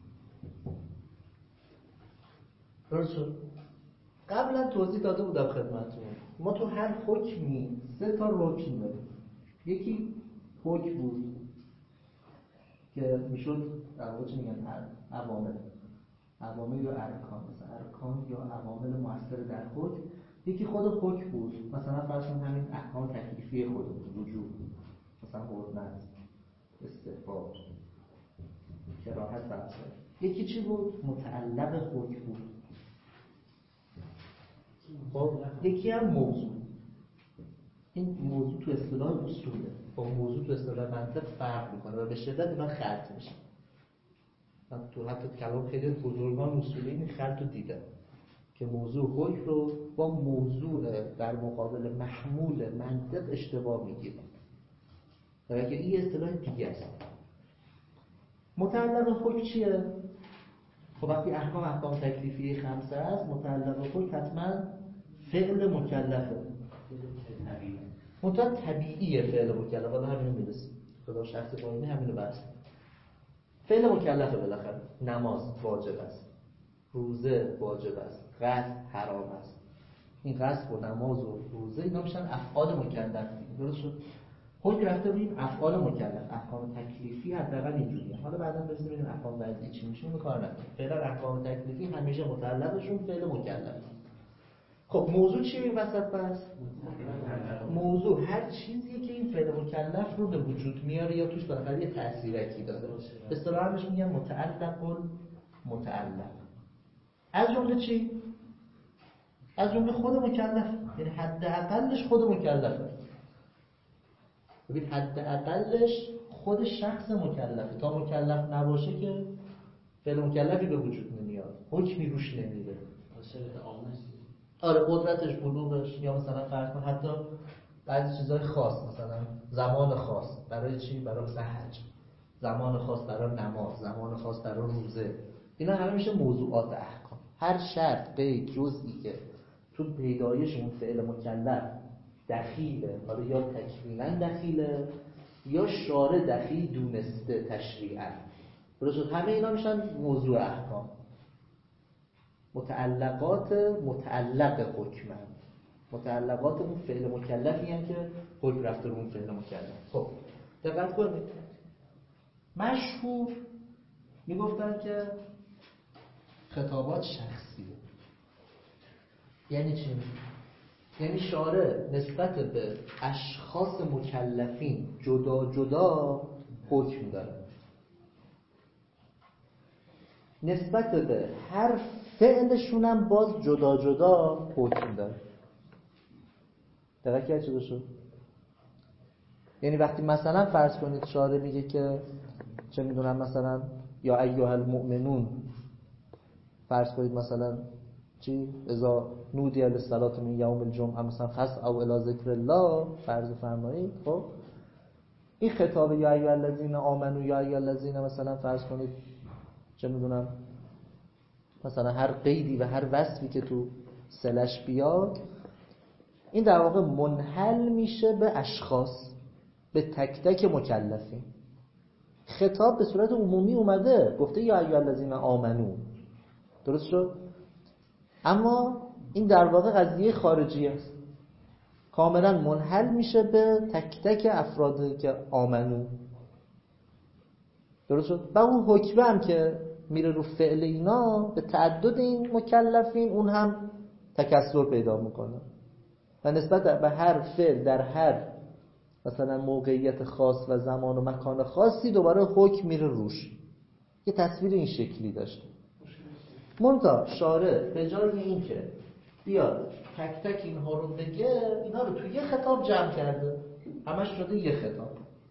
درست شد؟ قبلا توضیح داده بودم خدمتتون. ما تو هر حکمی سه تا رکن داریم. یکی حکم بود که میشد در واقع چی میگن عوامل عوامل یا ارکان، مثلا ارکان یا عوامل مؤثر در حکم. یکی خود حکم بود، مثلا فرض کنید همین احکام تکلیفی خودمون، وجوب، مثلا حرمت، استحباب، کراهت و امثال. یکی چی بود؟ متعلق حکم بود. خب یکی هم موضوع. این موضوع تو اصطلاح اصوله با موضوع تو اصطلاح منطق فرق میکنه و به شدت اینا خلط میشه. من تو حتی کلام خیلی بزرگان اصولی این خلط رو دیدم که موضوع حکم رو با موضوع در مقابل محمول منطق اشتباه میگیرن. در حالی که این اصطلاح دیگه است. متعلق حکم چیه؟ خب وقتی احکام احکام تکلیفی خمسه است، متعلق حکم حتما فعل مکلفه. منتها طبیعیه فعل مکلف. حالا همینو میرسیم. خدا شخص قانونی همینو بحث. فعل مکلفه بالاخره. نماز واجب است. روزه واجب است. قصد حرام است. این قصد و نماز و روزه اینا میشن افعال مکلف. درست شد؟ حکم رفته روی افعال مکلف، احکام تکلیفی حداقل اینجوریه. حالا بعدا برسیم ببینیم احکام وضعی چی میشه، اون کار نکنیم. فعلا احکام تکلیفی همیشه متعلقشون فعل مکلف. خب موضوع چیه این وسط پس؟ موضوع هر چیزیه که این فعل مکلف رو به وجود میاره یا توش بالاخره یه تأثیرکی داره. اصطلاحاً بهش میگن متعلق متعلق. از جمله چی؟ از جمله خود مکلف، یعنی حداقلش خود مکلفه. ببین حداقلش خود شخص مکلفه. تا مکلف نباشه که فعل مکلفی به وجود نمیاد، حکمی روش نمیره. آره قدرتش، بلوغش، یا مثلا فرض کن حتی بعضی چیزای خاص، مثلا زمان خاص برای چی؟ برای حج، زمان خاص برای نماز، زمان خاص برای روزه. اینا همه میشه موضوعات احکام. هر شرط قید جزئی که تو پیدایش اون فعل مکلف دخیله، حالا یا تکوینا دخیله یا شارع دخیل دونسته تشریعا، درست؟ همه اینا میشن موضوع احکام. متعلقات متعلق حکمن، متعلقات اون فعل مکلفی هستن که حکم رفته رو اون فعل مکلف. خب دقت کنید، مشهور میگفتن که خطابات شخصیه. یعنی چی؟ یعنی شارع نسبت به اشخاص مکلفین جدا جدا حکم داره، نسبت به هر فعلشون هم باز جدا جدا حکم داره. دقیق کرد چه بشو؟ یعنی وقتی مثلا فرض کنید شارع میگه که چه میدونم مثلا یا ایها المؤمنون، فرض کنید مثلا چی؟ اذا نودی للصلاة من یوم الجمعه مثلا فاسعوا الی ذکر الله، فرض فرمایید. خب این خطاب یا ایها الذین آمنو یا ایها الذین مثلا فرض کنید چه میدونم مثلا هر قیدی و هر وصفی که تو سلش بیاد، این در واقع منحل میشه به اشخاص، به تک تک مکلفین. خطاب به صورت عمومی اومده گفته یا ایها الذین آمنو، درست شد؟ اما این در واقع قضیه خارجی است، کاملا منحل میشه به تک تک افرادی که آمنو، درست شد؟ و اون حکم هم که میره رو فعل اینا به تعدد این مکلفین، اون هم تکثر پیدا میکنه و نسبت به هر فعل در هر مثلا موقعیت خاص و زمان و مکان خاصی دوباره حکم میره روش. یه تصویر این شکلی داشته. منتها شارع به جای این که بیاد تک تک اینها رو بگه، اینا رو توی یه خطاب جمع کرده، همش شده یه خطاب.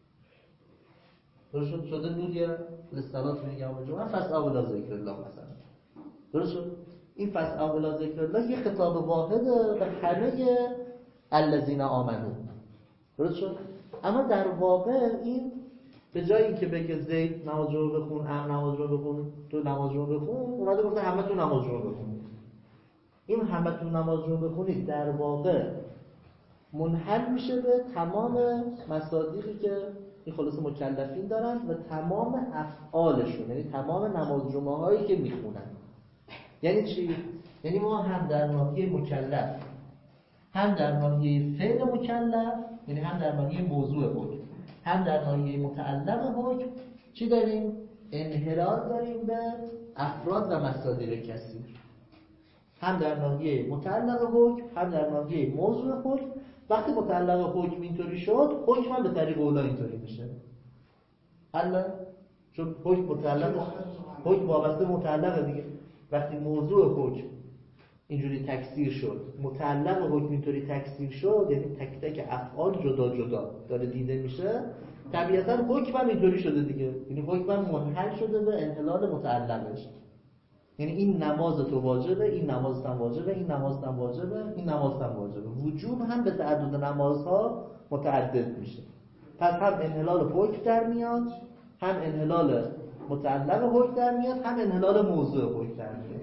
درست شد؟ شده نودیه للصلاة من یوم الجمعه فاسعوا الی ذکر الله مثلا. درست شد؟ این فاسعوا الی ذکر الله یه خطاب واحده به همه الذین آمنو. درست شد؟ اما در واقع این به جای اینکه بگه زید نماز رو بخون، ام نماز رو بخون، تو نماز رو بخون، اومده گفته همه تو نماز رو بخونید. این همه تو نماز رو بخونید در واقع منحل میشه به تمام مصادیقی که این خلاص مکلفین دارن و تمام افعالشون، یعنی تمام نماز جمعه هایی که میخونن. یعنی چی؟ یعنی ما هم در ناحیه مکلف، هم در ناحیه فعل مکلف، یعنی هم در ناحیه موضوع حکم، هم در ناحیه متعلق حکم چی داریم؟ انحلال داریم به افراد و مصادیق کثیر. هم در ناحیه متعلق حکم، هم در ناحیه موضوع حکم. وقتی متعلق حکم اینطوری شد، حکم هم به طریق اولا اینطوری میشه. حالا چون حکم متعلق، حکم وابسته متعلق دیگه. وقتی موضوع حکم اینجوری تکثیر شد، متعلق حکم اینطوری تکثیر شد، یعنی تک تک افعال جدا جدا داره دیده میشه، طبیعتا حکم هم اینطوری شده دیگه. یعنی حکم هم منحل شده به انحلال متعلقش. یعنی این نماز تو واجبه، این نماز هم واجبه، این نماز هم واجبه، این نماز هم واجبه. وجوب هم به تعدد نمازها متعدد میشه. پس هم انحلال حکم در میاد، هم انحلال متعلق حکم در میاد، هم انحلال موضوع حکم در میاد.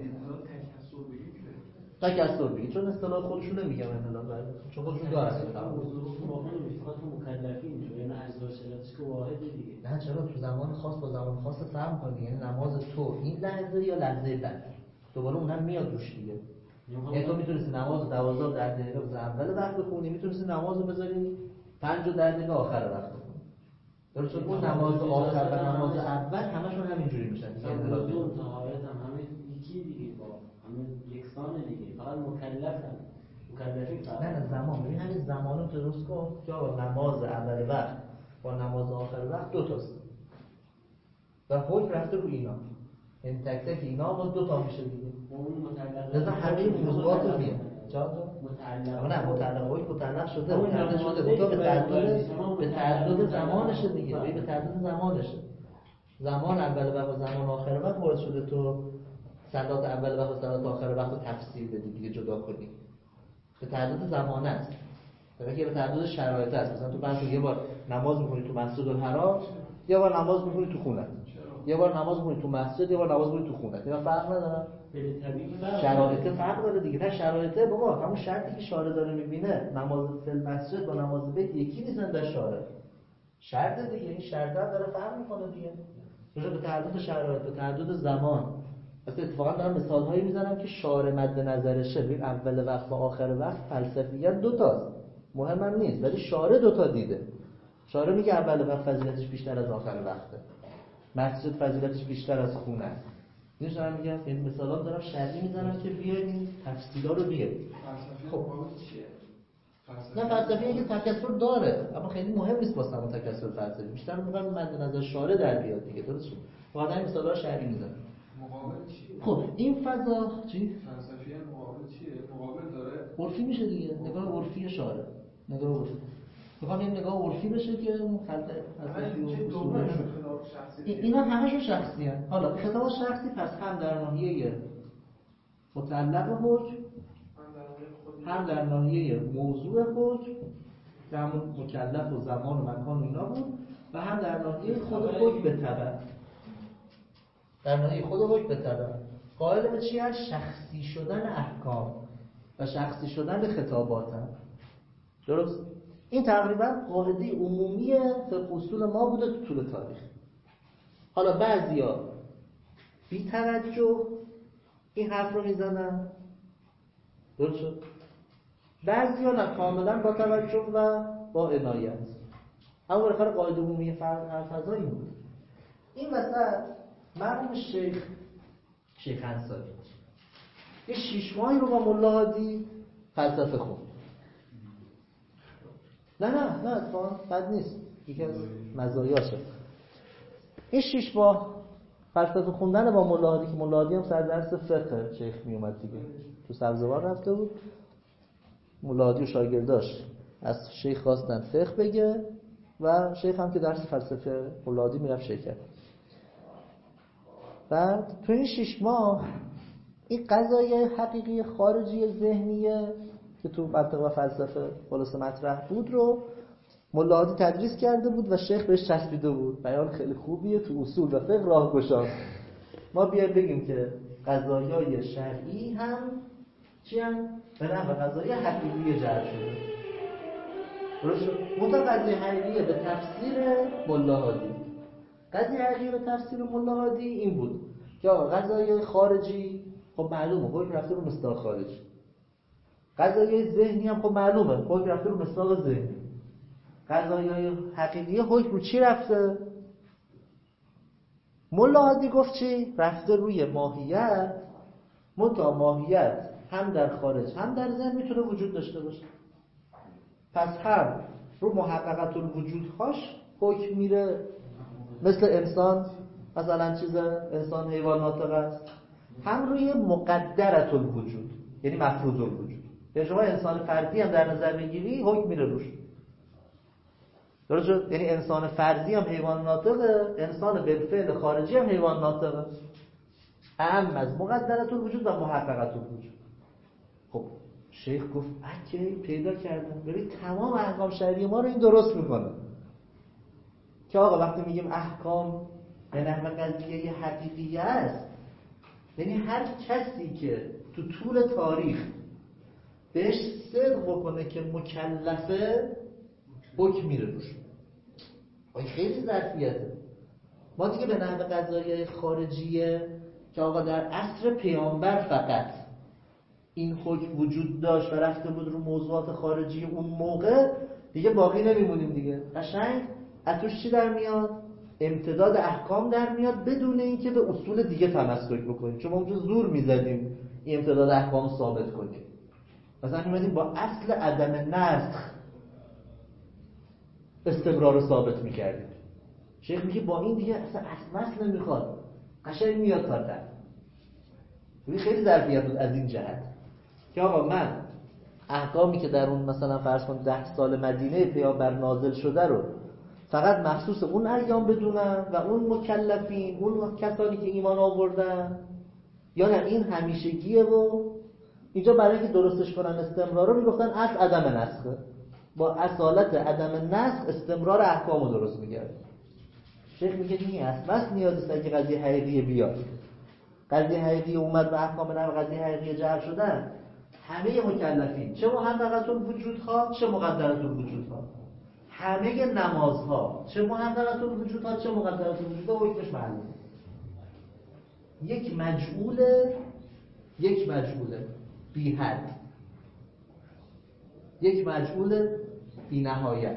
تکثر بگید، چون اصطلاح خودشون نمیگم انحلال برده، چون خودشون دارن واقعا میخواد مکلفین تو، یعنی اجزا شریعتی که واحد دیگه. نه چرا تو زمان خاص با زمان خاص فهم کنی، یعنی نماز تو این لحظه یا لحظه بعد دوباره اونم میاد روش دیگه. یعنی تو میتونستی نماز دوازده در دقیقه روز اول وقت بخونی، میتونستی نماز رو بذاری پنج رو در نگاه آخر وقت بخون. درست اون نماز آخر و نماز اول همشون همینجوری میشن دیگه. نمازون طهارت هم همه یکی دیگه، با همه یکسان دیگه، فقط مکلفن. مکلفی فقط نه نه زمان، ببین همین زمانو درست کن که آقا نماز اول وقت با نماز آخر وقت دو تاست و حکم رفته رو اینا، این تک تک اینا با دو تا میشه دیگه. اون متعلق لذا همه موضوعات رو میاد جا جا متعلق نه متعلق حکم متعلق شده متعلق شده متعلق به تعدد به تعدد زمانشه دیگه، به تعدد زمانشه. زمان اول وقت و زمان آخر وقت وارد شده تو صلات اول وقت و صلات آخر وقت رو تفسیر بدی دیگه، جدا کنی. به تعدد زمان است، که به تعدد شرایط است. مثلا تو بعضی یه بار نماز می‌خونی تو مسجد الحرام، یه بار نماز می‌خونی تو خونه، یه بار نماز می‌خونی تو مسجد، یه بار نماز می‌خونی تو خونه. اینا فرق نداره؟ به طبیعی فرق شرایط فرق داره دیگه. نه شرایطه بابا، همون شرطی که شارع داره می‌بینه نماز فی المسجد با نماز بیت یکی نیستن در شارع. شرط دیگه، این شرط هم داره فرق می‌کنه دیگه. میشه به تعدد شرایط، به تعدد زمان. اصلا اتفاقا دارم مثال‌هایی می‌زنم که شارع مد نظرشه. ببین اول وقت و آخر وقت فلسفیاً دو تاست. مهمم نیست، ولی شارع دو تا دیده. شارع میگه اول وقت فضیلتش بیشتر از آخر وقته. مسجد فضیلتش بیشتر از خونه است. اینو دارم میگم، این مثالا دارم شرعی میزنم که بیاید این تفصیلا رو بیارید. فلسفه مقابل چیه؟ نه فلسفه اینکه تکثر داره، اما خیلی مهم نیست واسه اون تکثر فلسفی. بیشتر میگم مد نظر شارع در بیاد دیگه، درست شد. واقعا این مثالا رو شرعی میزنم. مقابل چیه؟ خب این فضا چی؟ فلسفی مقابل چیه؟ مقابل داره؟ عرفی میشه دیگه، نگاه عرفی شارع. نگاه عرفی. میخوام این نگاه عرفی بشه که اون خلق فلسفی و اصولی اینا همشون شخصی هست. حالا خطاب شخصی پس هم در ناحیه متعلق حکم، هم در ناحیه موضوع حکم که همون مکلف و زمان و مکان و اینا بود، و هم در ناحیه خود حکم به تبع. در ناحیه خود حکم به تبع قائل به چی هست؟ شخصی شدن احکام و شخصی شدن خطابات هم. درست؟ این تقریبا قاعده عمومی فقه اصول ما بوده تو طول تاریخ. حالا بعضیا بی توجه این حرف رو میزنن، درست شد؟ بعضیا نه، کاملا با توجه و با عنایت. اما بالاخره قاعده عمومی فضا این بود. این وسط مرحوم شیخ شیخ انصاری یه شیش ماهی رو با ملا هادی فلسفه خوند. نه نه نه اتفاقا بد نیست، یکی از مزایاشه. این شیش ماه فلسفه خوندن با ملا هادی، که ملا هادی هم سر درس فقه شیخ می اومد دیگه، تو سبزوار رفته بود. ملا هادی و شاگرداش از شیخ خواستن فقه بگه و شیخ هم که درس فلسفه ملا هادی میرفت شرکت. بعد تو این شش ماه این قضایای حقیقی خارجی ذهنیه که تو منطق و فلسفه خلاصه مطرح بود رو ملا هادی تدریس کرده بود و شیخ بهش چسبیده بود. بیان خیلی خوبیه، تو اصول و فقه راهگشا. ما بیایم بگیم که قضایای شرعی هم چی هم؟ به نحو قضایای حقیقی جعل شده. درست شد؟ منطقه قضیه حقیقیه به تفسیر ملا هادی. قضیه حقیقی به تفسیر ملا هادی این بود که قضایای خارجی خب معلومه حکم رفته رو مصداق خارجی. قضایای ذهنی هم خب معلومه حکم رفته رو مصداق ذهنی. قضایای حقیقی حکم رو چی رفته؟ ملا هادی گفت چی؟ رفته روی ماهیت. منتها ماهیت هم در خارج هم در ذهن میتونه وجود داشته باشه. پس هم رو محققت الوجودهاش حکم میره، مثل انسان مثلا چیز انسان حیوان ناطق است، هم روی مقدرت الوجود یعنی مفروض الوجود. یعنی شما انسان فردی هم در نظر بگیری حکم میره روش. درست شد؟ یعنی انسان فردی هم حیوان ناطقه، انسان بالفعل خارجی هم حیوان ناطقه. اهم از مقدرت الوجود و محققت الوجود. خب شیخ گفت اگه پیدا کردم، ببین تمام احکام شرعی ما رو این درست میکنه که آقا وقتی میگیم احکام به نحو قضیه حقیقی است، یعنی هر کسی که تو طول تاریخ بهش صدق بکنه که مکلفه حکم میره روش. این خیلی ظرفیته. ما دیگه به نحو قضایای خارجیه که آقا در عصر پیامبر فقط این حکم وجود داشت و رفته بود رو موضوعات خارجی اون موقع، دیگه باقی نمیمونیم دیگه. قشنگ از توش چی در میاد؟ امتداد احکام در میاد بدون اینکه به اصول دیگه تمسک بکنیم. چون ما اونجا زور میزدیم این امتداد احکام رو ثابت کنیم. مثلا میمدیم با اصل عدم نسخ استمرار رو ثابت میکردیم. شیخ میگه با این دیگه اصلا اصل نمیخواد، قشنگ میاد تا در. این خیلی ظرفیت بود از این جهت که آقا من احکامی که در اون مثلا فرض کن ده سال مدینه پیامبر نازل شده رو فقط مخصوص اون ایام بدونم و اون مکلفین، اون کسانی که ایمان آوردن، یا نه این همیشگیه و اینجا برای اینکه درستش کنن استمرار رو میگفتن اصل عدم نسخه. با اصالت عدم نسخ استمرار احکام رو درست میگرد. شیخ میگه این اصل بس نیازیست اگه قضیه حقیقی بیاد. قضیه حقیقی اومد و احکام نه قضیه حقیقی جعل شدن، همه مکلفین چه محققات الوجودها چه مقدرات الوجودها، همه نمازها چه محققات الوجودها چه مقدرات الوجودها حکمش معلومه. یک مجعوله یک مجعوله بی حد، یک مجعوله بی نهایت.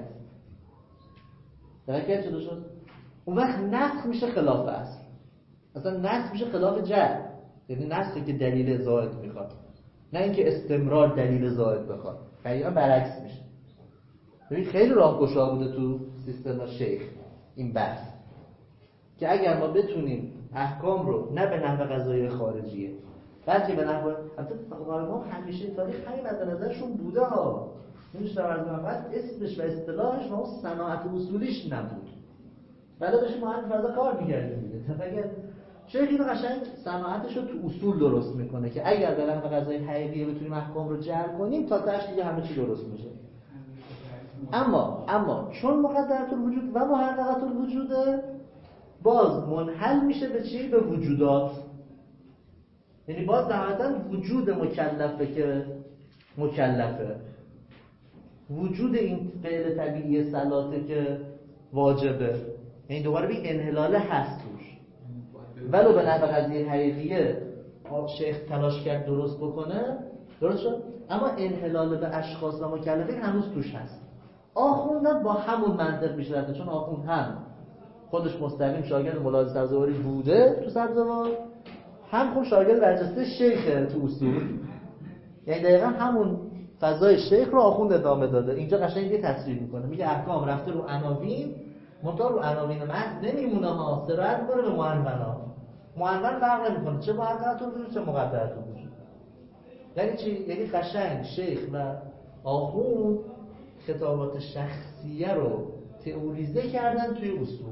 درکت شده شد؟ اون وقت نسخ میشه خلاف اصل. اصلا نسخ میشه خلاف جعل، یعنی نسخی که دلیل زائد میخواد، نه اینکه استمرار دلیل زائد بخواد. دقیقاً برعکس میشه. ببین خیلی راهگشا بوده تو سیستم شیخ این بحث که اگر ما بتونیم احکام رو نه به نحو قضایی خارجیه بلکه به نحو البته ما همیشه تاریخ همین مد نظرشون بوده ها، نمیشه عرض فقط اسمش و اصطلاحش و اون صناعت اصولیش نبود. ولی داشتیم ما هم فرضا کار می‌کردیم دیگه. اگر شیخ اینو قشنگ صناعتش رو تو اصول درست میکنه که اگر به نحو قضایی حقیقی بتونیم احکام رو جعل کنیم تا تاش دیگه همه چی درست میشه. اما اما چون مقدرات الوجود و محققات الوجود باز منحل میشه به چی؟ به وجودات. یعنی باز نهایتاً وجود مکلفه که مکلفه، وجود این فعل طبیعی صلاته که واجبه، یعنی دوباره بی انحلاله هست توش. ولو به نحو قضیه حقیقیه شیخ تلاش کرد درست بکنه، درست شد، اما انحلال به اشخاص و مکلفین هنوز توش هست. آخوندن با همون منطق میشه رفته، چون آخوند هم خودش مستقیم شاگرد ملاحظه سبزواری بوده تو سبزوار، هم خود شاگرد برجسته شیخه تو اصول، یعنی دقیقا همون فضای شیخ رو آخوند ادامه داده. اینجا قشنگ یه تصریح میکنه، میگه احکام رفته رو عناوین، منتها رو عناوین متن نمیمونه ها، سرایت میکنه به معنونا. معنون فرق نمیکنه چه محققات الوجود چه مقدرات الوجود. یعنی چی؟ یعنی قشنگ شیخ و آخوند خطابات شخصیه رو تئوریزه کردن توی اصول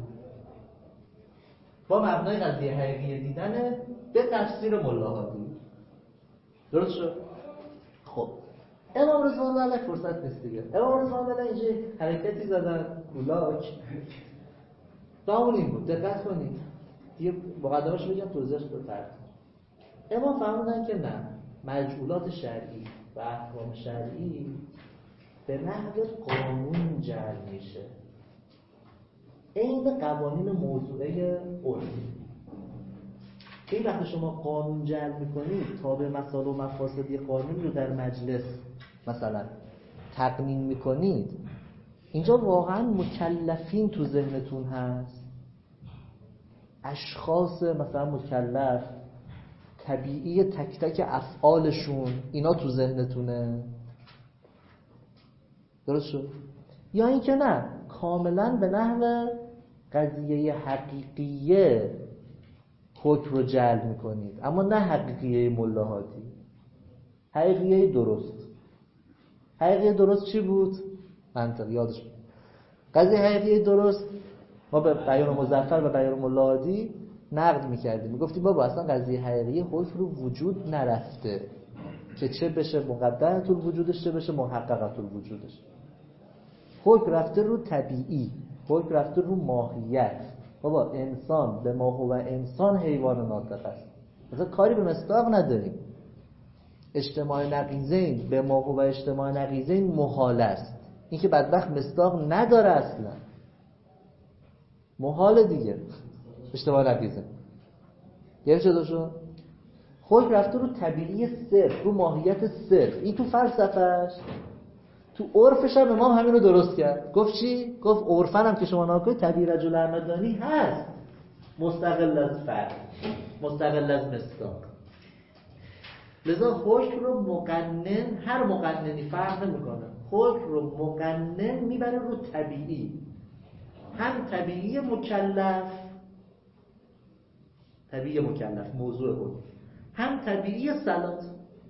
با مبنای قضیه حقیقی دیدن به تفسیر ملاحادی. درست شد؟ خب امام رضوان الله فرصت نیست دیگه. امام رضوان الله اینجا حرکتی زدن کولاک دامون این بود، دقت کنید یه مقدمه‌اش بگم توضیحش بفرد. امام فرمودن که نه، مجعولات شرعی و احکام شرعی به نحو قانون جعل میشه، این قوانین موضوعه عرفی. این وقت شما قانون جعل میکنید تا به مسائل و مفاسد قانون رو در مجلس مثلا تقنین میکنید، اینجا واقعا مکلفین تو ذهنتون هست، اشخاص مثلا مکلف، طبیعی تک تک افعالشون اینا تو ذهنتونه، درست شد؟ یا اینکه نه، کاملا به نحو قضیه حقیقیه حکم رو جعل میکنید، اما نه حقیقیه ملاحاتی، حقیقیه درست. حقیقیه درست چی بود؟ منطق یادش بود. قضیه حقیقیه درست ما به بیان مظفر و بیان ملاحاتی نقد میکردیم، میگفتیم بابا اصلا قضیه حقیقیه حکم رو وجود نرفته که چه بشه مقدرات الوجودش چه بشه محققات الوجودش. حکم رفته رو طبیعی، حکم رفته رو ماهیت. بابا انسان به ما هو انسان حیوان ناطق است، مثلا کاری به مصداق نداریم. اجتماع نقیضین به ما هو اجتماع نقیضین محال است، این که بدبخت مصداق نداره اصلا، محال دیگه اجتماع نقیضین. یه چه داشو حکم رفته رو طبیعی صرف، رو ماهیت صرف. این تو فلسفهش تو عرفش هم امام همین رو درست کرد. گفت چی؟ گفت عرفن هم که شما نگاه کنید طبیعی رجل همدانی هست، مستقل از فرد، مستقل از مصداق. لذا حکم رو مقنن، هر مقننی فرق نمی‌کنه، حکم رو مقنن میبره رو طبیعی، هم طبیعی مکلف، طبیعی مکلف موضوع حکم، هم طبیعی صلات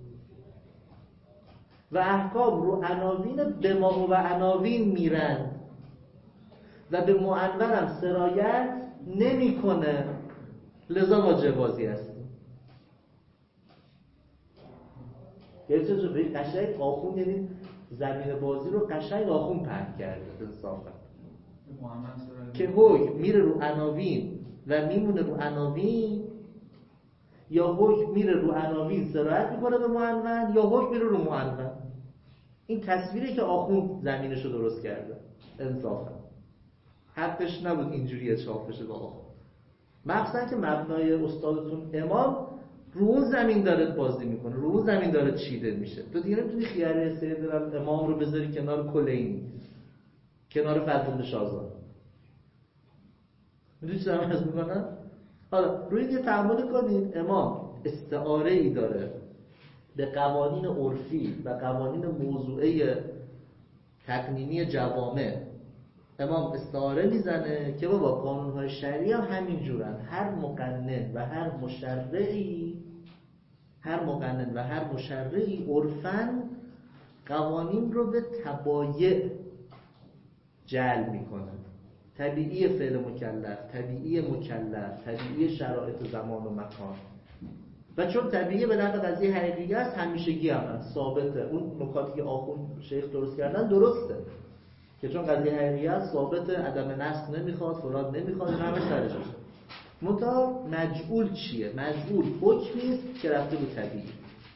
و احکام رو عناوین به ما و عناوین میرن و به معنورم سرایت نمی‌کنه، لذا واجب بازی هست. یه چیز رو به قشنگ آخون، یعنی زمین بازی رو قشنگ آخون پهن کرده انصافا که حکم میره رو عناوین و میمونه رو عناوین، یا حکم میره رو عناوین سرایت میکنه به معنون، یا حکم میره رو معنون. این تصویری که آخون زمینش رو درست کرده انصافا حقش نبود اینجوری اچاف بشه با آخون، مخصوصا که مبنای استادتون امام رو اون زمین داره بازی میکنه، رو اون زمین داره چیده میشه. تو دیگه نمیتونی خیاره سید امام رو بذاری کنار کلینی، کنار فضل شازان. میدونی چی دارم عرض میکنم؟ حالا روی دیگه تحمل کنید، امام استعاره ای داره به قوانین عرفی و قوانین موضوعی تقنینی جوامع. امام استعاره میزنه که بابا قانونهای شرعی هم همین جورن، هر مقنن و هر مشرعی هر مقنن و هر مشرعی عرفاً قوانین رو به تبایع جعل میکنه، طبیعی فعل مکلف، طبیعی مکلف، طبیعی شرایط زمان و مکان. و چون طبیعی به نقد قضیه حقیقی است، همیشگی هم هست، ثابته. اون نکاتی که آخون شیخ درست کردن درسته که چون قضیه حقیقی است ثابته، عدم نسخ نمیخواد، فلان نمیخواد، این همش سرش هست. منتها مجعول چیه؟ مجعول حکمیست که رفته به طبیعی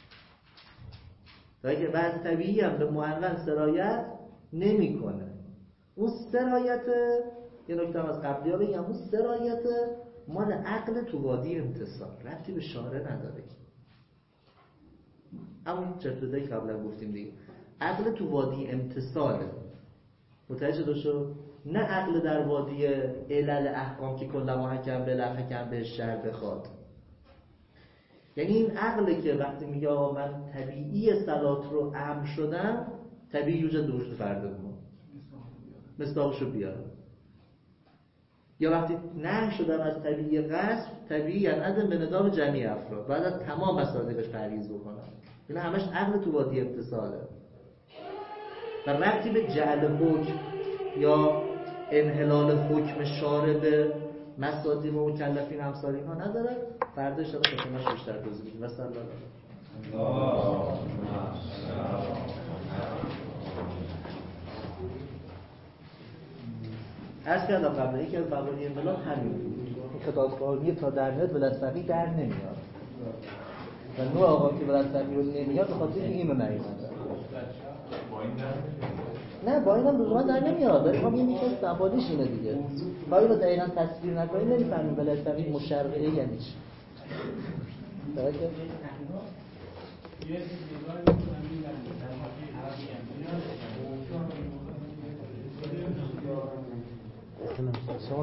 و اگه بعد طبیعی هم به معنون سرایت نمی کنه. اون سرایت، یه نکته از قبلی ها بگم، اون سرایت مال عقل تو وادی امتصال، ربطی به شارع نداره. همون چرتدهی قبلا گفتیم دیگه، عقل تو وادی امتصاله، متوجه داشتو؟ نه عقل در وادی علل احکام که کلا ما حکم به لفظ حکم به شر بخواد. یعنی این عقله که وقتی میگه من طبیعی صلات رو امر شدم، طبیعی یوجد به وجود فرد ما مصداقشو بیاره. یا وقتی نه شدم از طبیعی قصد، طبیعی یعنی عدم به ندام جمعی افراد، بعد از تمام مصادیقش پرهیز بکنم. اینا همش عقل تو وادی امتصاله و ربطی به جعل حکم یا انحلال حکم شارع به مصادیق و مکلفین امثال اینها نداره. فردا ان شاءالله خدمتش بیشتر توضیح میدیم. مثلا الله عرض کردم قبل یکی از مبانی انقلاب همین بود. این کتابخوانی تا در میاد ولایت در نمیاد و نوع آقا که ولایت رو نمیاد به خاطر اینو نیومده. نه با اینم لزوما در نمیاد، ولی خب این یکی از مبانیش اینه دیگه. تا اینو دقیقاً تصویر نکنیم نمیفهمیم ولایت فقیه مشرعه یعنی چی. درسته؟ شما